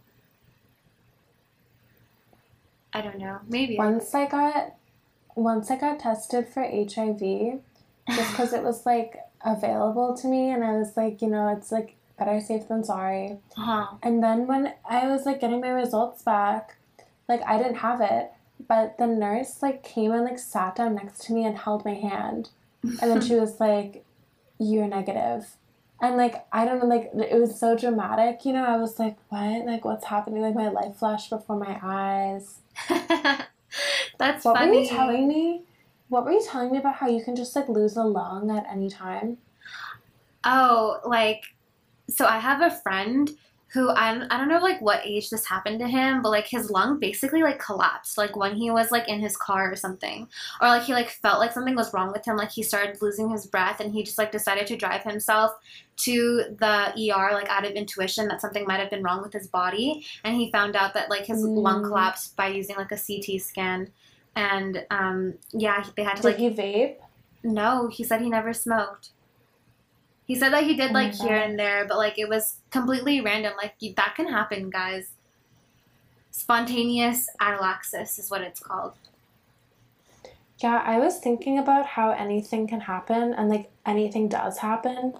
I don't know. Maybe I
Once I got once I got tested for HIV, just
do.
because it was like available to me, and I was like, you know, it's like better safe than sorry.
Huh.
And then when I was like getting my results back, like I didn't have it, but the nurse like came and like sat down next to me and held my hand, and then she was like, "You're negative." And like I don't know, like it was so dramatic, you know. I was like, "What? Like what's happening?" Like my life flashed before my eyes.
That's
What were you
funny.
telling me? What were you telling me about how you can just like lose a lung at any time?
Oh, like, so I have a friend who I don't know like what age this happened to him, but like his lung basically like collapsed like when he was like in his car or something. Or like he like felt like something was wrong with him, like he started losing his breath and he just like decided to drive himself to the ER like out of intuition that something might have been wrong with his body and he found out that like his lung
Mm.
collapsed by using like a CT scan and yeah, they had to
Did
like
he vape?
no, he said he never smoked. He said that he did
Oh my
like here
god.
and there, but like it was completely random. Like that can happen, guys. Spontaneous anaphylaxis is what it's called.
Yeah, I was thinking about how anything can happen and like anything does happen.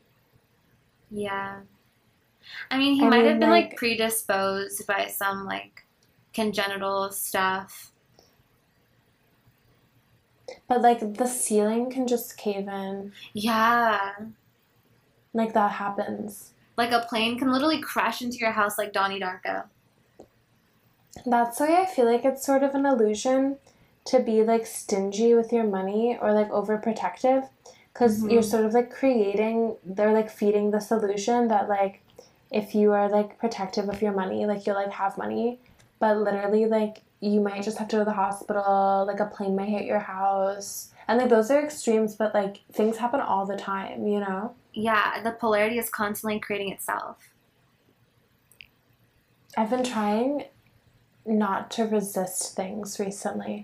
Yeah. I mean, he
I
might have
mean,
been like
like,
predisposed by some like congenital stuff.
but like the ceiling can just cave in.
Yeah.
Like that happens.
Like a plane can literally crash into your house like Donnie Darko.
That's why I feel like it's sort of an illusion to be like stingy with your money or like overprotective because you're
Hmm.
sort of like creating, they're like feeding the solution that like if you are like protective of your money, like you'll like have money, but literally like you might just have to go to the hospital, like a plane might hit your house. And like those are extremes, but like things happen all the time, you know?
Yeah, the polarity is constantly creating itself.
I've been trying not to resist things recently.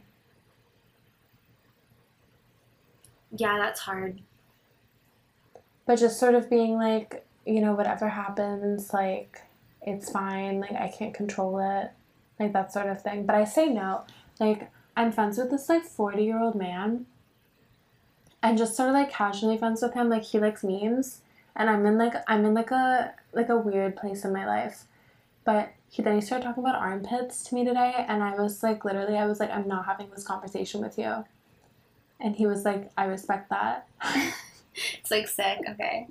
Yeah, that's hard.
But just sort of being like, you know, whatever happens, like, it's fine. Like, I can't control it. Like, that sort of thing. But I say no. Like, I'm friends with this, like, 40-year-old man. And just sort of, like, casually friends with him. Like, he likes memes. And I'm in, like, a weird place in my life. But then he started talking about armpits to me today. And I was, like, literally, I was like, I'm not having this conversation with you. And he was like, I respect that.
It's like sick. Okay.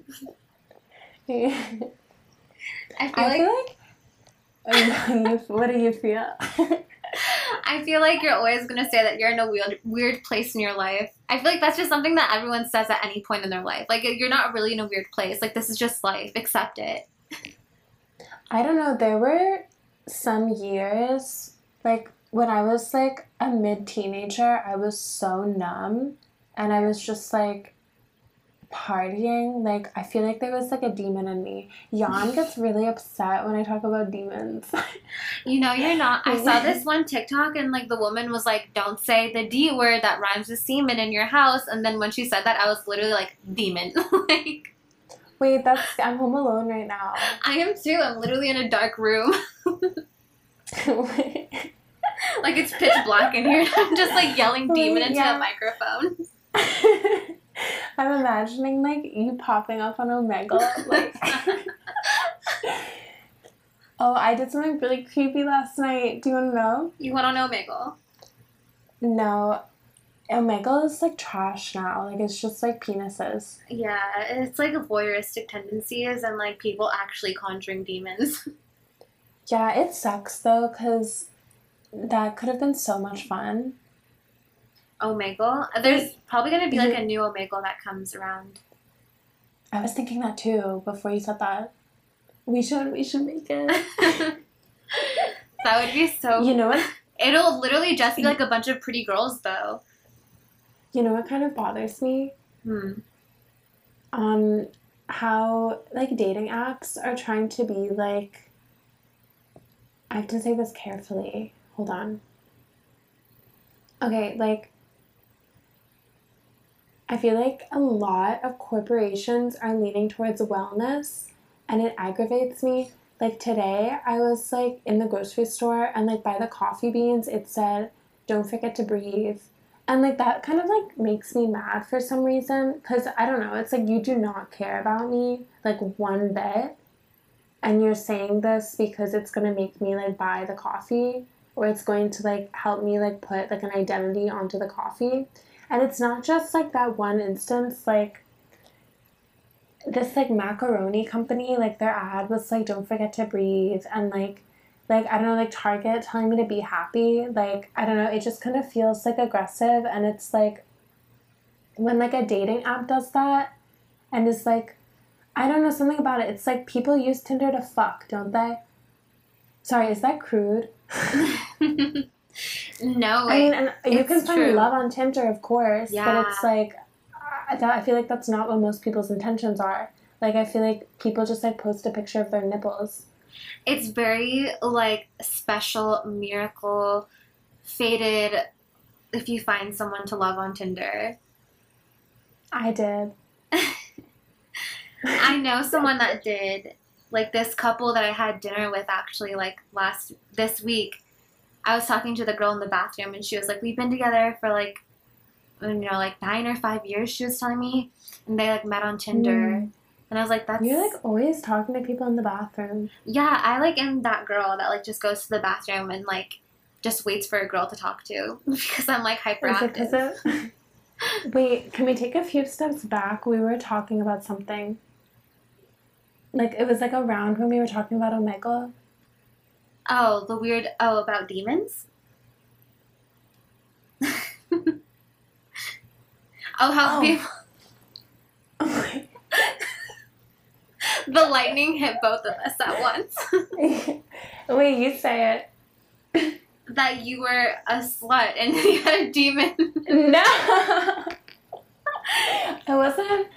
I
I feel
feel
like
like what do you feel?
I feel like you're always gonna say that you're in a weird place in your life. I feel like that's just something that everyone says at any point in their life. Like you're not really in a weird place. Like this is just life. Accept it.
I don't know. There were some years, like when I was like a mid teenager, I was so numb and I was just like partying. Like, I feel like there was like a demon in me. Jan gets really upset when I talk about demons.
You know you're not. I saw this one TikTok and like the woman was like, "Don't say the D word that rhymes with semen in your house." And then when she said that, I was literally like, "Demon." Like
Wait, I'm home alone right now.
I am too. I'm literally in a dark room. Like it's pitch black in here. I'm just like yelling demon into
Yeah.
a microphone.
I'm imagining like you popping up on Omegle, like. Oh, I did something really creepy last night. Do you want to know?
You want to know Omegle?
No, Omegle is like trash now. Like it's just like penises.
Yeah, it's like voyeuristic tendencies and like people actually conjuring demons.
Yeah, it sucks though, because that could have been so much fun.
Omegle? There's probably going to be like
You,
a new Omegle that comes around.
I was thinking that too before you said that. We should make it.
That would be so.
You know what?
It'll literally just be like a bunch of pretty girls though.
You know what kind of bothers me?
Hmm.
How like dating apps are trying to be like. I have to say this carefully. Hold on. Okay, like I feel like a lot of corporations are leaning towards wellness and it aggravates me. Like today, I was like in the grocery store and like by the coffee beans, it said, don't forget to breathe. And like that kind of like makes me mad for some reason because I don't know, it's like you do not care about me like one bit. And you're saying this because it's going to make me like buy the coffee or it's going to like help me like put like an identity onto the coffee. And it's not just like that one instance, like this like macaroni company, like their ad was like don't forget to breathe and like I don't know, like Target telling me to be happy. Like I don't know, it just kind of feels like aggressive and it's like when like a dating app does that and is like I don't know, something about it. It's like people use Tinder to fuck, don't they? Sorry, is that crude?
No,
I mean, and you
it's
can find
true.
love on Tinder, of course, but
Yeah.
it's like, I feel like that's not what most people's intentions are. Like, I feel like people just like post a picture of their nipples.
It's very like special, miracle, fated if you find someone to love on Tinder.
I did.
I know someone that did. Like this couple that I had dinner with actually like this week. I was talking to the girl in the bathroom and she was like, "We've been together for like like 9 or 5 years," she was telling me. And they like met on Tinder.
Mm.
And I was like, that's
You're like always talking to people in the bathroom.
yeah, I like am that girl that like just goes to the bathroom and like just waits for a girl to talk to because I'm like
Is it because
hyperactive.
of. Wait, can we take a few steps back? We were talking about something. Like, it was like around when we were talking about Omegle.
Oh, the weird about demons? Oh, how
Oh.
people The lightning hit both of us at once.
Wait, you say it.
That you were a slut and you had a demon.
No! I wasn't.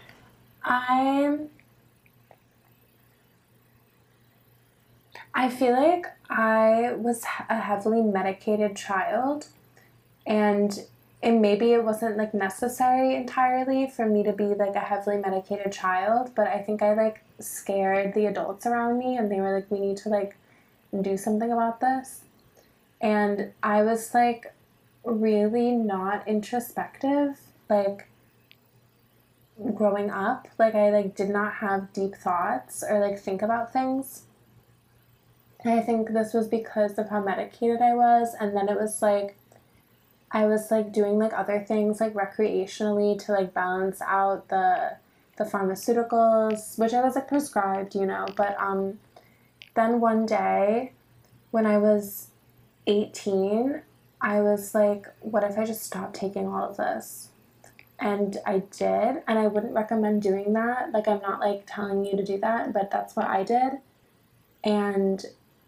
I feel like I was a heavily medicated child, and maybe it wasn't like necessary entirely for me to be like a heavily medicated child, but I think I like scared the adults around me, and they were like, we need to like do something about this. And I was like really not introspective, like growing up. Like I like did not have deep thoughts or like think about things. And I think this was because of how medicated I was. And then it was like I was like doing like other things like recreationally to like balance out the pharmaceuticals, which I was like prescribed, you know. But then one day when I was 18, I was like, what if I just stopped taking all of this? And I did, and I wouldn't recommend doing that. Like, I'm not like telling you to do that, but that's what I did. And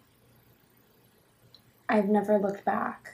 I've never looked back.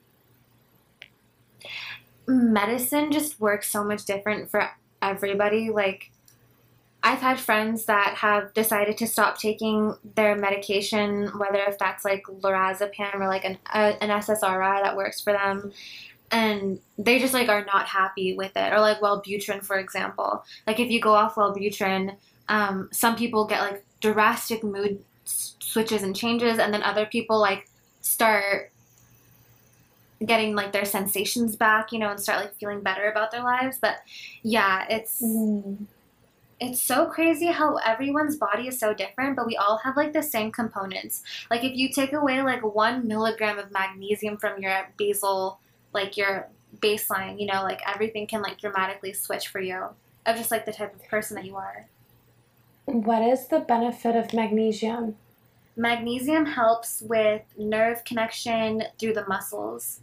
Medicine just works so much different for everybody. Like, I've had friends that have decided to stop taking their medication, whether if that's like lorazepam or like an SSRI that works for them, and they just like are not happy with it. Or like Wellbutrin, for example. Like if you go off Wellbutrin, some people get like drastic mood switches and changes, and then other people like start getting like their sensations back, you know, and start like feeling better about their lives. But yeah, it's so crazy how everyone's body is so different, but we all have like the same components. Like if you take away like 1 milligram of magnesium from your basal, like your baseline, you know, like everything can like dramatically switch for you of just like the type of person that you are.
What is the benefit of magnesium?
Magnesium helps with nerve connection through the muscles.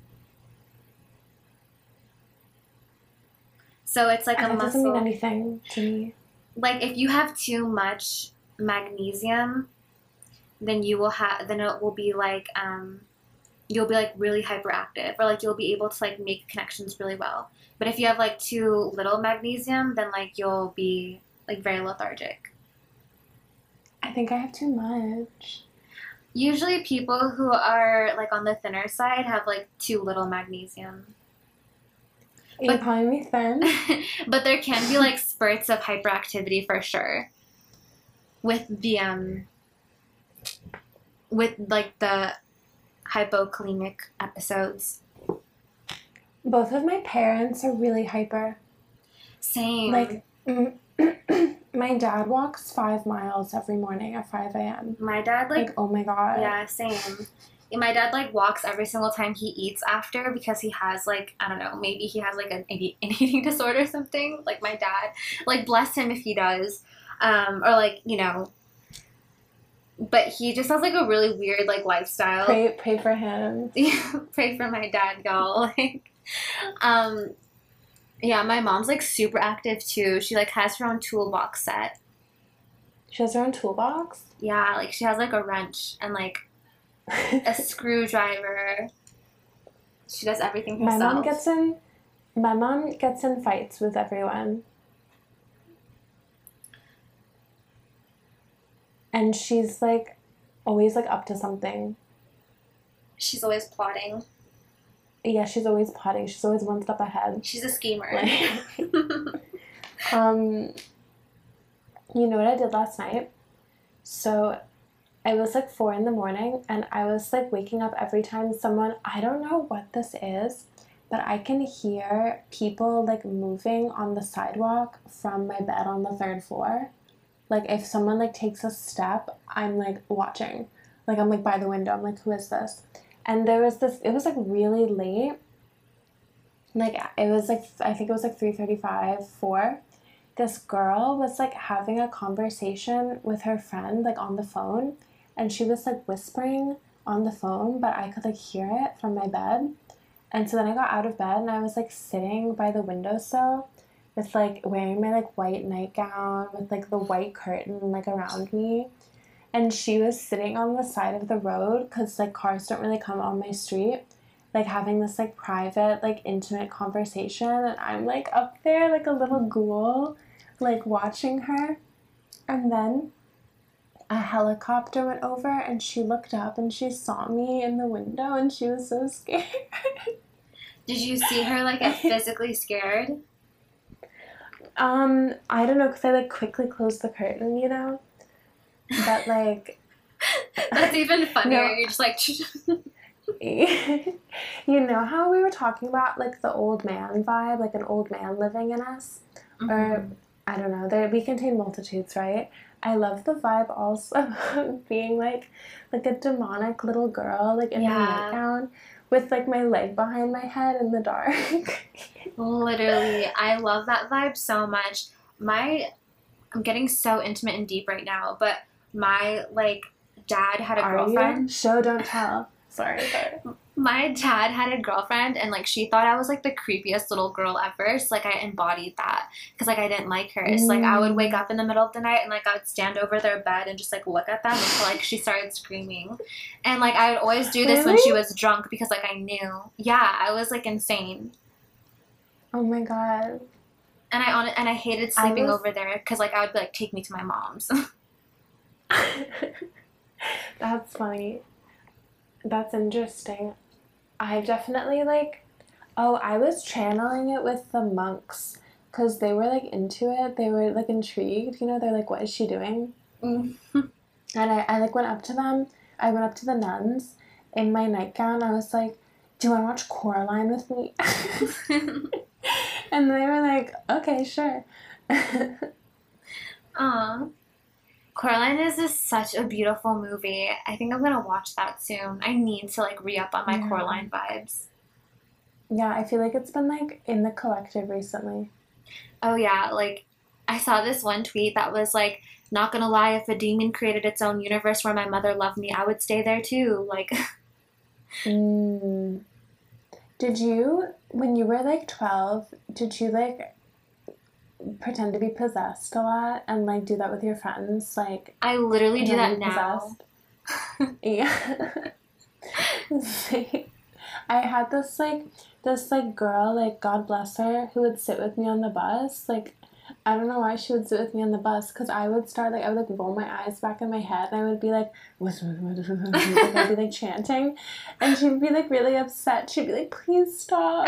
So it's like a muscle.
That doesn't mean anything to me.
Like if you have too much magnesium, then it will be like you'll be like really hyperactive, or like you'll be able to like make connections really well. But if you have like too little magnesium, then like you'll be like very lethargic.
I think I have too much.
Usually people who are like on the thinner side have like too little magnesium.
You're calling me thin?
But there can be like spurts of hyperactivity for sure with the hypokalemic episodes.
Both of my parents are really hyper.
Same.
Like, my dad walks 5 miles every morning at 5 a.m.
My dad
like, oh my God.
Yeah, same. My dad like walks every single time he eats after, because he has like, I don't know, maybe he has like an eating disorder or something. Like my dad, like bless him if he does, or like, you know, but he just has like a really weird like lifestyle.
Pray for him.
Pray for my dad, y'all. Like, yeah, my mom's like super active too. She like has her own toolbox set.
She has her own toolbox?
Yeah, like she has like a wrench and like a screwdriver. She does everything herself.
My mom gets in fights with everyone. And she's like always like up to something.
She's always plotting.
Yeah, she's always plotting. She's always one step ahead.
She's a schemer.
Like, you know what I did last night? So it was like 4 a.m, and I was like waking up every time someone, I don't know what this is, but I can hear people like moving on the sidewalk from my bed on the 3rd floor. Like if someone like takes a step, I'm like watching. Like I'm like by the window. I'm like, who is this? And there was this, it was like really late. Like it was like, I think it was like 3:35, 4. This girl was like having a conversation with her friend like on the phone, and she was like whispering on the phone, but I could like hear it from my bed. And so then I got out of bed and I was like sitting by the windowsill, with like wearing my like white nightgown with like the white curtain like around me. And she was sitting on the side of the road because like cars don't really come on my street, like having this like private, like intimate conversation. And I'm like up there like a little ghoul, like watching her. And then a helicopter went over and she looked up and she saw me in the window and she was so scared.
Did you see her like get physically scared?
I don't know because I like quickly closed the curtain, you know? But like
That's even funnier.
No.
You're just like
you know how we were talking about like the old man vibe, like an old man living in us? Or I don't know, we contain multitudes, right? I love the vibe also of being like a demonic little girl, like in my nightgown with like my leg behind my head in the dark.
Literally, I love that vibe so much. I'm getting so intimate and deep right now, but my like dad had a girlfriend.
Show don't tell. Sorry.
My dad had a girlfriend, and like she thought I was like the creepiest little girl ever. So like I embodied that because like I didn't like her. So like I would wake up in the middle of the night and like I would stand over their bed and just like look at them until like she started screaming. And like I would always do this when she was drunk because like I knew. Yeah, I was like insane.
Oh my god.
And I hated sleeping over there because like I would be like, take me to my mom's.
That's funny. That's interesting. I definitely like, I was channeling it with the monks because they were like into it. They were like intrigued, you know, they're like, what is she doing? And I like went up to them. I went up to the nuns in my nightgown. I was like, do you want to watch Coraline with me? And they were like, okay, sure.
Aw. Coraline is just such a beautiful movie. I think I'm gonna watch that soon. I need to like re-up on my Coraline vibes.
Yeah, I feel like it's been like in the collective recently.
Oh yeah, like I saw this one tweet that was like, not gonna lie, if a demon created its own universe where my mother loved me, I would stay there too. Like
Did you, when you were like 12, did you like pretend to be possessed a lot and like do that with your friends? Like
I literally do that now.
Yeah. I had this girl, like God bless her, who would sit with me on the bus. Like I don't know why she would sit with me on the bus because I would roll my eyes back in my head and I would be like, like I'd be like chanting, and she would be like really upset. She'd be like, please stop.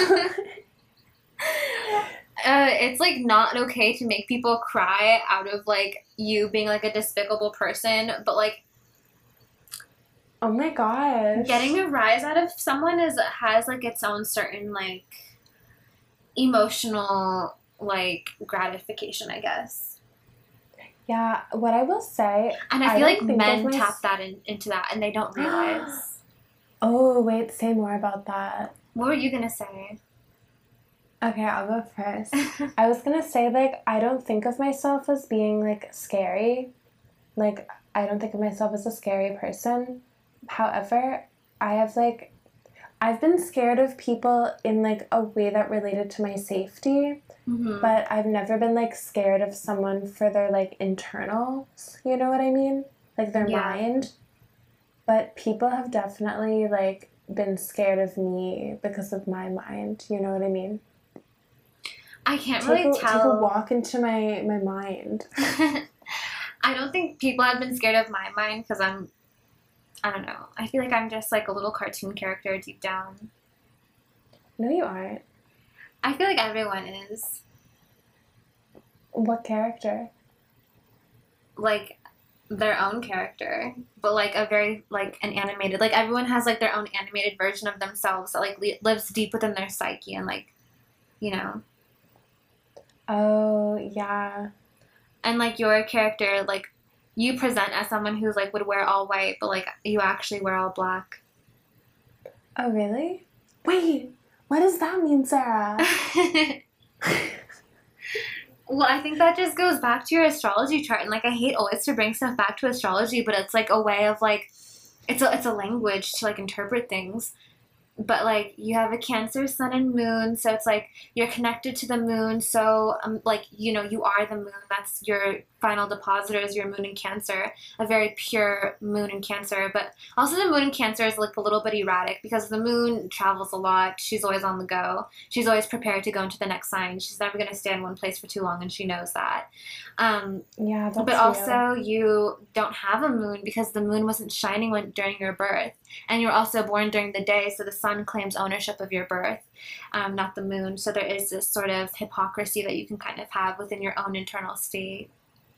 It's like not okay to make people cry out of like you being like a despicable person, but like,
oh my gosh,
getting a rise out of someone has like its own certain like emotional like gratification, I guess.
Yeah, what I will say,
and I feel like men tap that into that and they don't realize.
Oh wait, say more about that.
What were you gonna say?
Okay, I'll go first. I was gonna say, like, I don't think of myself as being, like, scary. Like, I don't think of myself as a scary person. However, I've been scared of people in, like, a way that related to my safety. But I've never been, like, scared of someone for their, like, internals. You know what I mean? Like, their mind. But people have definitely, like, been scared of me because of my mind. You know what I mean?
I can't really tell.
Take a walk into my mind.
I don't think people have been scared of my mind because I don't know. I feel like I'm just like a little cartoon character deep down.
No, you aren't.
I feel like everyone is.
What character?
Like their own character, but like a very like an animated. Like everyone has like their own animated version of themselves that like lives deep within their psyche and like, you know.
Oh, yeah.
And, like, your character, like, you present as someone who's, like, would wear all white, but, like, you actually wear all black.
Oh, really? Wait, what does that mean, Sarah?
Well, I think that just goes back to your astrology chart. And, like, I hate always to bring stuff back to astrology, but it's, like, a way of, like, it's a language to, like, interpret things. but like you have a Cancer sun and moon, so it's like you're connected to the moon. So like you are the moon. That's your final depositor is your moon in Cancer, a very pure moon in Cancer. But also the moon in Cancer is like a little bit erratic because the moon travels a lot. She's always on the go. She's always prepared to go into the next sign. She's never going to stay in one place for too long, and she knows that. Um,
Yeah,
but
that's real.
also you don't have a moon because the moon wasn't shining during your birth, and you're also born during the day, so the sun claims ownership of your birth, not the moon. So there is this sort of hypocrisy that you can kind of have within your own internal state.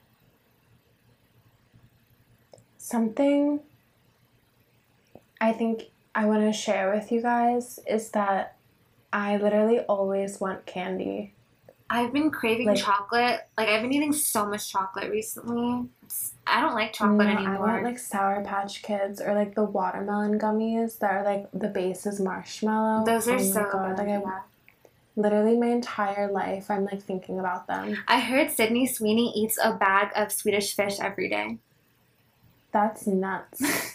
Something I think I want to share with you guys is that I literally always want candy.
I've been craving
Like,
chocolate. Like I've been eating so much chocolate recently. I don't like chocolate
no, I want
anymore.
like Sour Patch Kids or like the watermelon gummies that are like the base is marshmallow.
Those are
Oh my
so
god, like
good.
I
Yeah.
literally my entire life I'm like thinking about them.
I heard Sydney Sweeney eats a bag of Swedish fish every day.
That's nuts.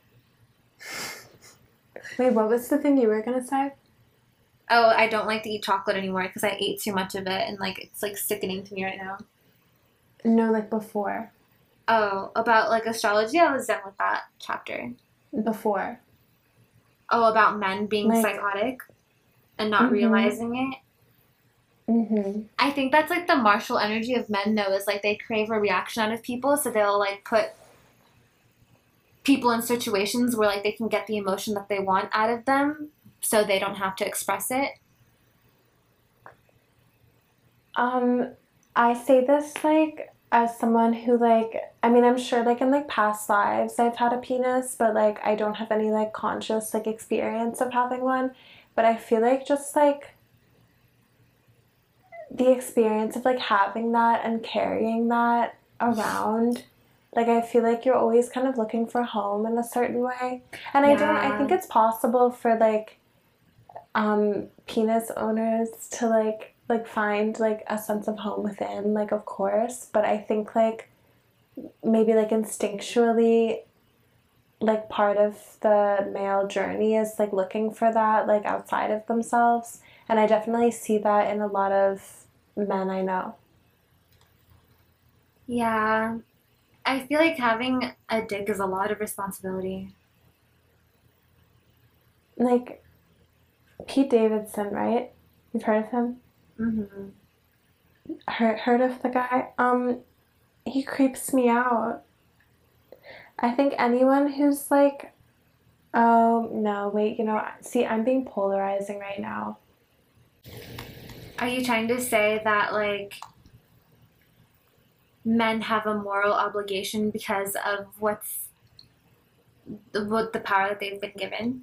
Wait, what was the thing you were gonna say?
Oh, I don't like to eat chocolate anymore because I ate too much of it and like it's like sickening to me right now.
No, like before.
Oh, about like astrology, I was done with that chapter.
Before.
Oh, about men being
Like,
psychotic and not
mm-hmm.
realizing it.
Mm-hmm.
I think that's like the martial energy of men though, is like they crave a reaction out of people, so they'll like put people in situations where like they can get the emotion that they want out of them so they don't have to express it.
Um, I say this like as someone who like I mean I'm sure like in like past lives I've had a penis, but like I don't have any like conscious like experience of having one. But I feel like just like the experience of like having that and carrying that around, like I feel like you're always kind of looking for home in a certain way. And I think
Yeah.
it's possible for like penis owners to like find like a sense of home within, like of course, but I think like maybe like instinctually like part of the male journey is like looking for that like outside of themselves, and I definitely see that in a lot of men I know.
Yeah. I feel like having a dick is a lot of responsibility.
Like Pete Davidson, right? You've heard of him?
Hmm.
Heard of the guy? He creeps me out. I think anyone who's like, oh no, wait, see, I'm being polarizing right now.
Are you trying to say that like men have a moral obligation because of what the power that they've been given?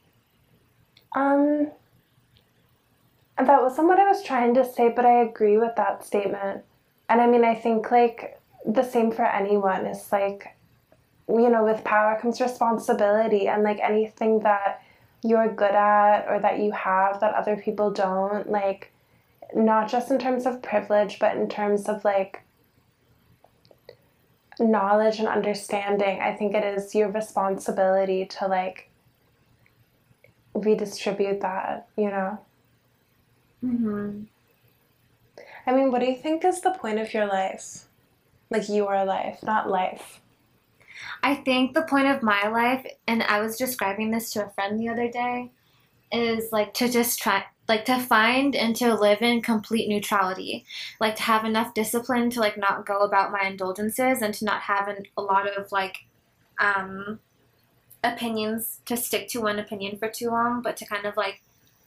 Um, that wasn't what I was trying to say, but I agree with that statement. And I mean, I think like the same for anyone is like, with power comes responsibility, and like anything that you're good at or that you have that other people don't, like, not just in terms of privilege, but in terms of like knowledge and understanding, I think it is your responsibility to like redistribute that.
Hmm.
I mean, what do you think is the point of your life? Like your life, not life.
I think the point of my life, and I was describing this to a friend the other day, is like to just try, like to find and to live in complete neutrality, like to have enough discipline to like not go about my indulgences and to not have a lot of like um, opinions, to stick to one opinion for too long, but to kind of like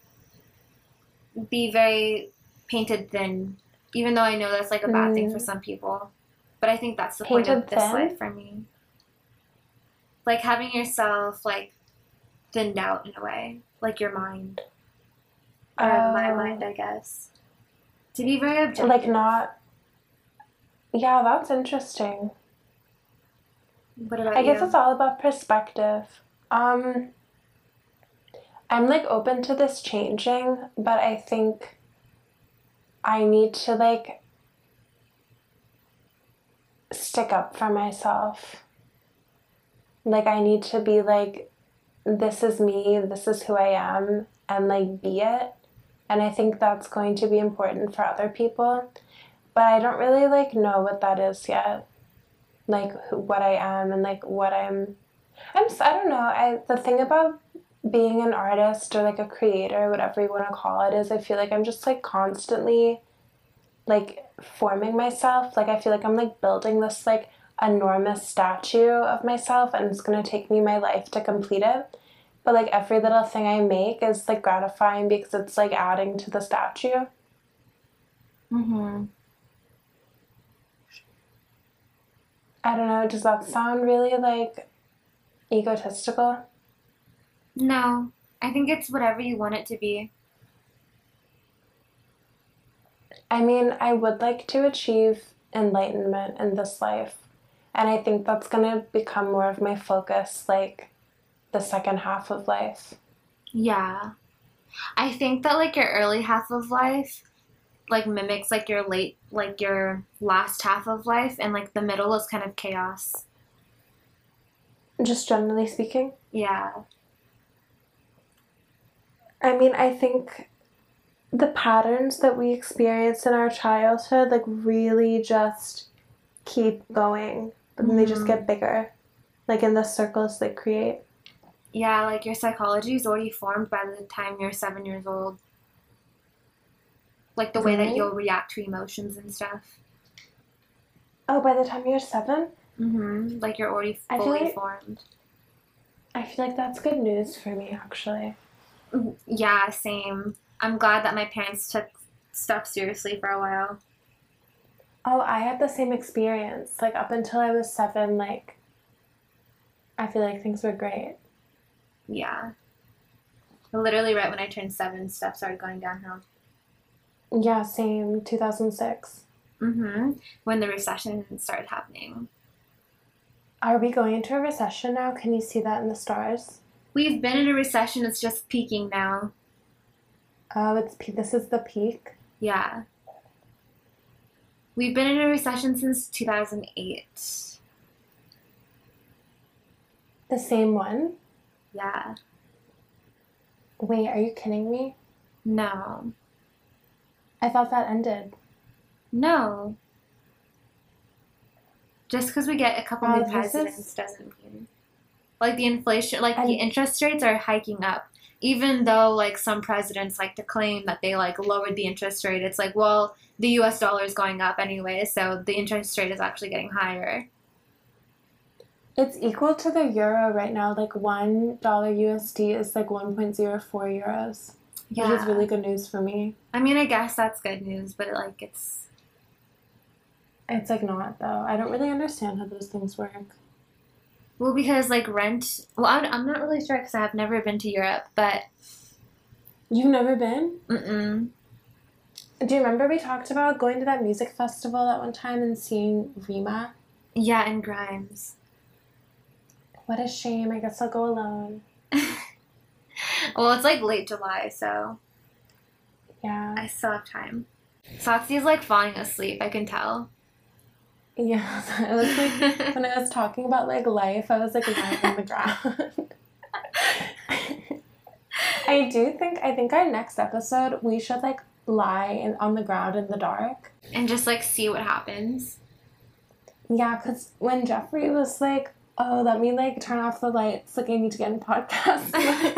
be very painted thin, even though I know that's like a bad thing for
Mm,
some people. But I think that's the point of
painted
this
thin?
life for me. Like having yourself like thinned out in a way, like your mind, or my mind,
Oh,
I guess, to be very
like
objective.
not. Yeah, that's interesting.
What about
I guess it's
you?
all about perspective. Um, I'm like open to this changing, but I think I need to like stick up for myself. Like I need to be like this is me, this is who I am, and like be it. And I think that's going to be important for other people. But I don't really like know what that is yet. Like what I am and like what I don't know. The thing about being an artist or like a creator, whatever you want to call it, is I feel like I'm just like constantly like forming myself. Like I feel like I'm like building this like enormous statue of myself and it's going to take me my life to complete it. But like every little thing I make is like gratifying because it's like adding to the statue.
Mm-hmm.
I don't know, does that sound really like egotistical?
No, I think it's whatever you want it to be.
I mean, I would like to achieve enlightenment in this life. And I think that's going to become more of my focus, like the second half of life.
Yeah. I think that like your early half of life like mimics like your last half of life, and like the middle is kind of chaos.
Just generally speaking.
Yeah.
I mean, I think the patterns that we experience in our childhood, like, really just keep going. And they just
Mm-hmm.
get bigger, like in the circles they create.
Yeah, like your psychology is already formed by the time you're 7 years old. Like the way that
Really?
you'll react to emotions and stuff.
Oh, by the time you're 7?
Mm-hmm. Like you're already
I feel
fully
like
formed.
I feel like that's good news for me, actually.
Yeah, same. I'm glad that my parents took stuff seriously for a while.
Oh, I had the same experience. Like, up until I was 7, like, I feel like things were great.
Yeah. Literally right when I turned 7, stuff started going downhill.
Yeah, same. 2006.
Mm-hmm. When the recession started happening.
Are we going into a recession now? Can you see that in the stars?
We've been in a recession, it's just peaking now.
Oh, this is the peak.
Yeah. We've been in a recession since 2008.
The same one?
Yeah.
Wait, are you kidding me?
No.
I thought that ended.
No. Just because we get a couple new
This
presidents
is.
doesn't mean. Like the inflation, like the
And
interest rates are hiking up. Even though like some presidents like to claim that they like lowered the interest rate, it's like, well, the US dollar is going up anyway, so the interest rate is actually getting higher.
it's equal to the euro right now. Like $1 USD is like 1.04 euros, which is
Yeah.
really good news for me.
I mean, I guess that's good news, but like it's
It's like not, though. I don't really understand how those things work.
well because like rent. Well, I'm not really sure because I've never been to Europe, but
You've never been?
mm-mm.
Do you remember we talked about going to that music festival that one time and seeing Rima?
Yeah, and Grimes.
What a shame. I guess I'll go alone.
Well, it's like late July, so
Yeah.
I still have time. Satsi's like falling asleep, I can tell.
Yeah. It was like when I was talking about like life, I was like lying on the ground. I think our next episode we should like on the ground in the dark.
And just like see what happens.
Yeah, because when Jeffrey was like, "Oh, let me like turn off the lights, like I need to get in podcast."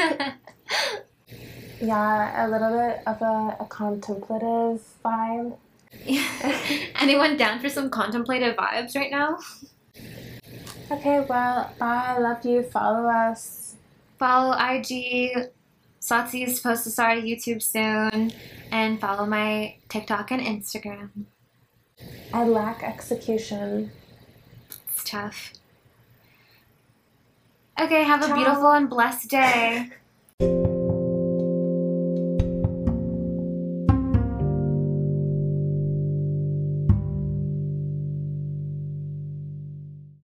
Yeah, a little bit of a contemplative vibe.
Anyone down for some contemplative vibes right now?
Okay, well, bye. Love you. Follow us.
Follow IG. Satsi is supposed to start a YouTube soon. And follow my TikTok and Instagram.
I lack execution.
It's tough. Okay, have a
Ciao.
beautiful and blessed day.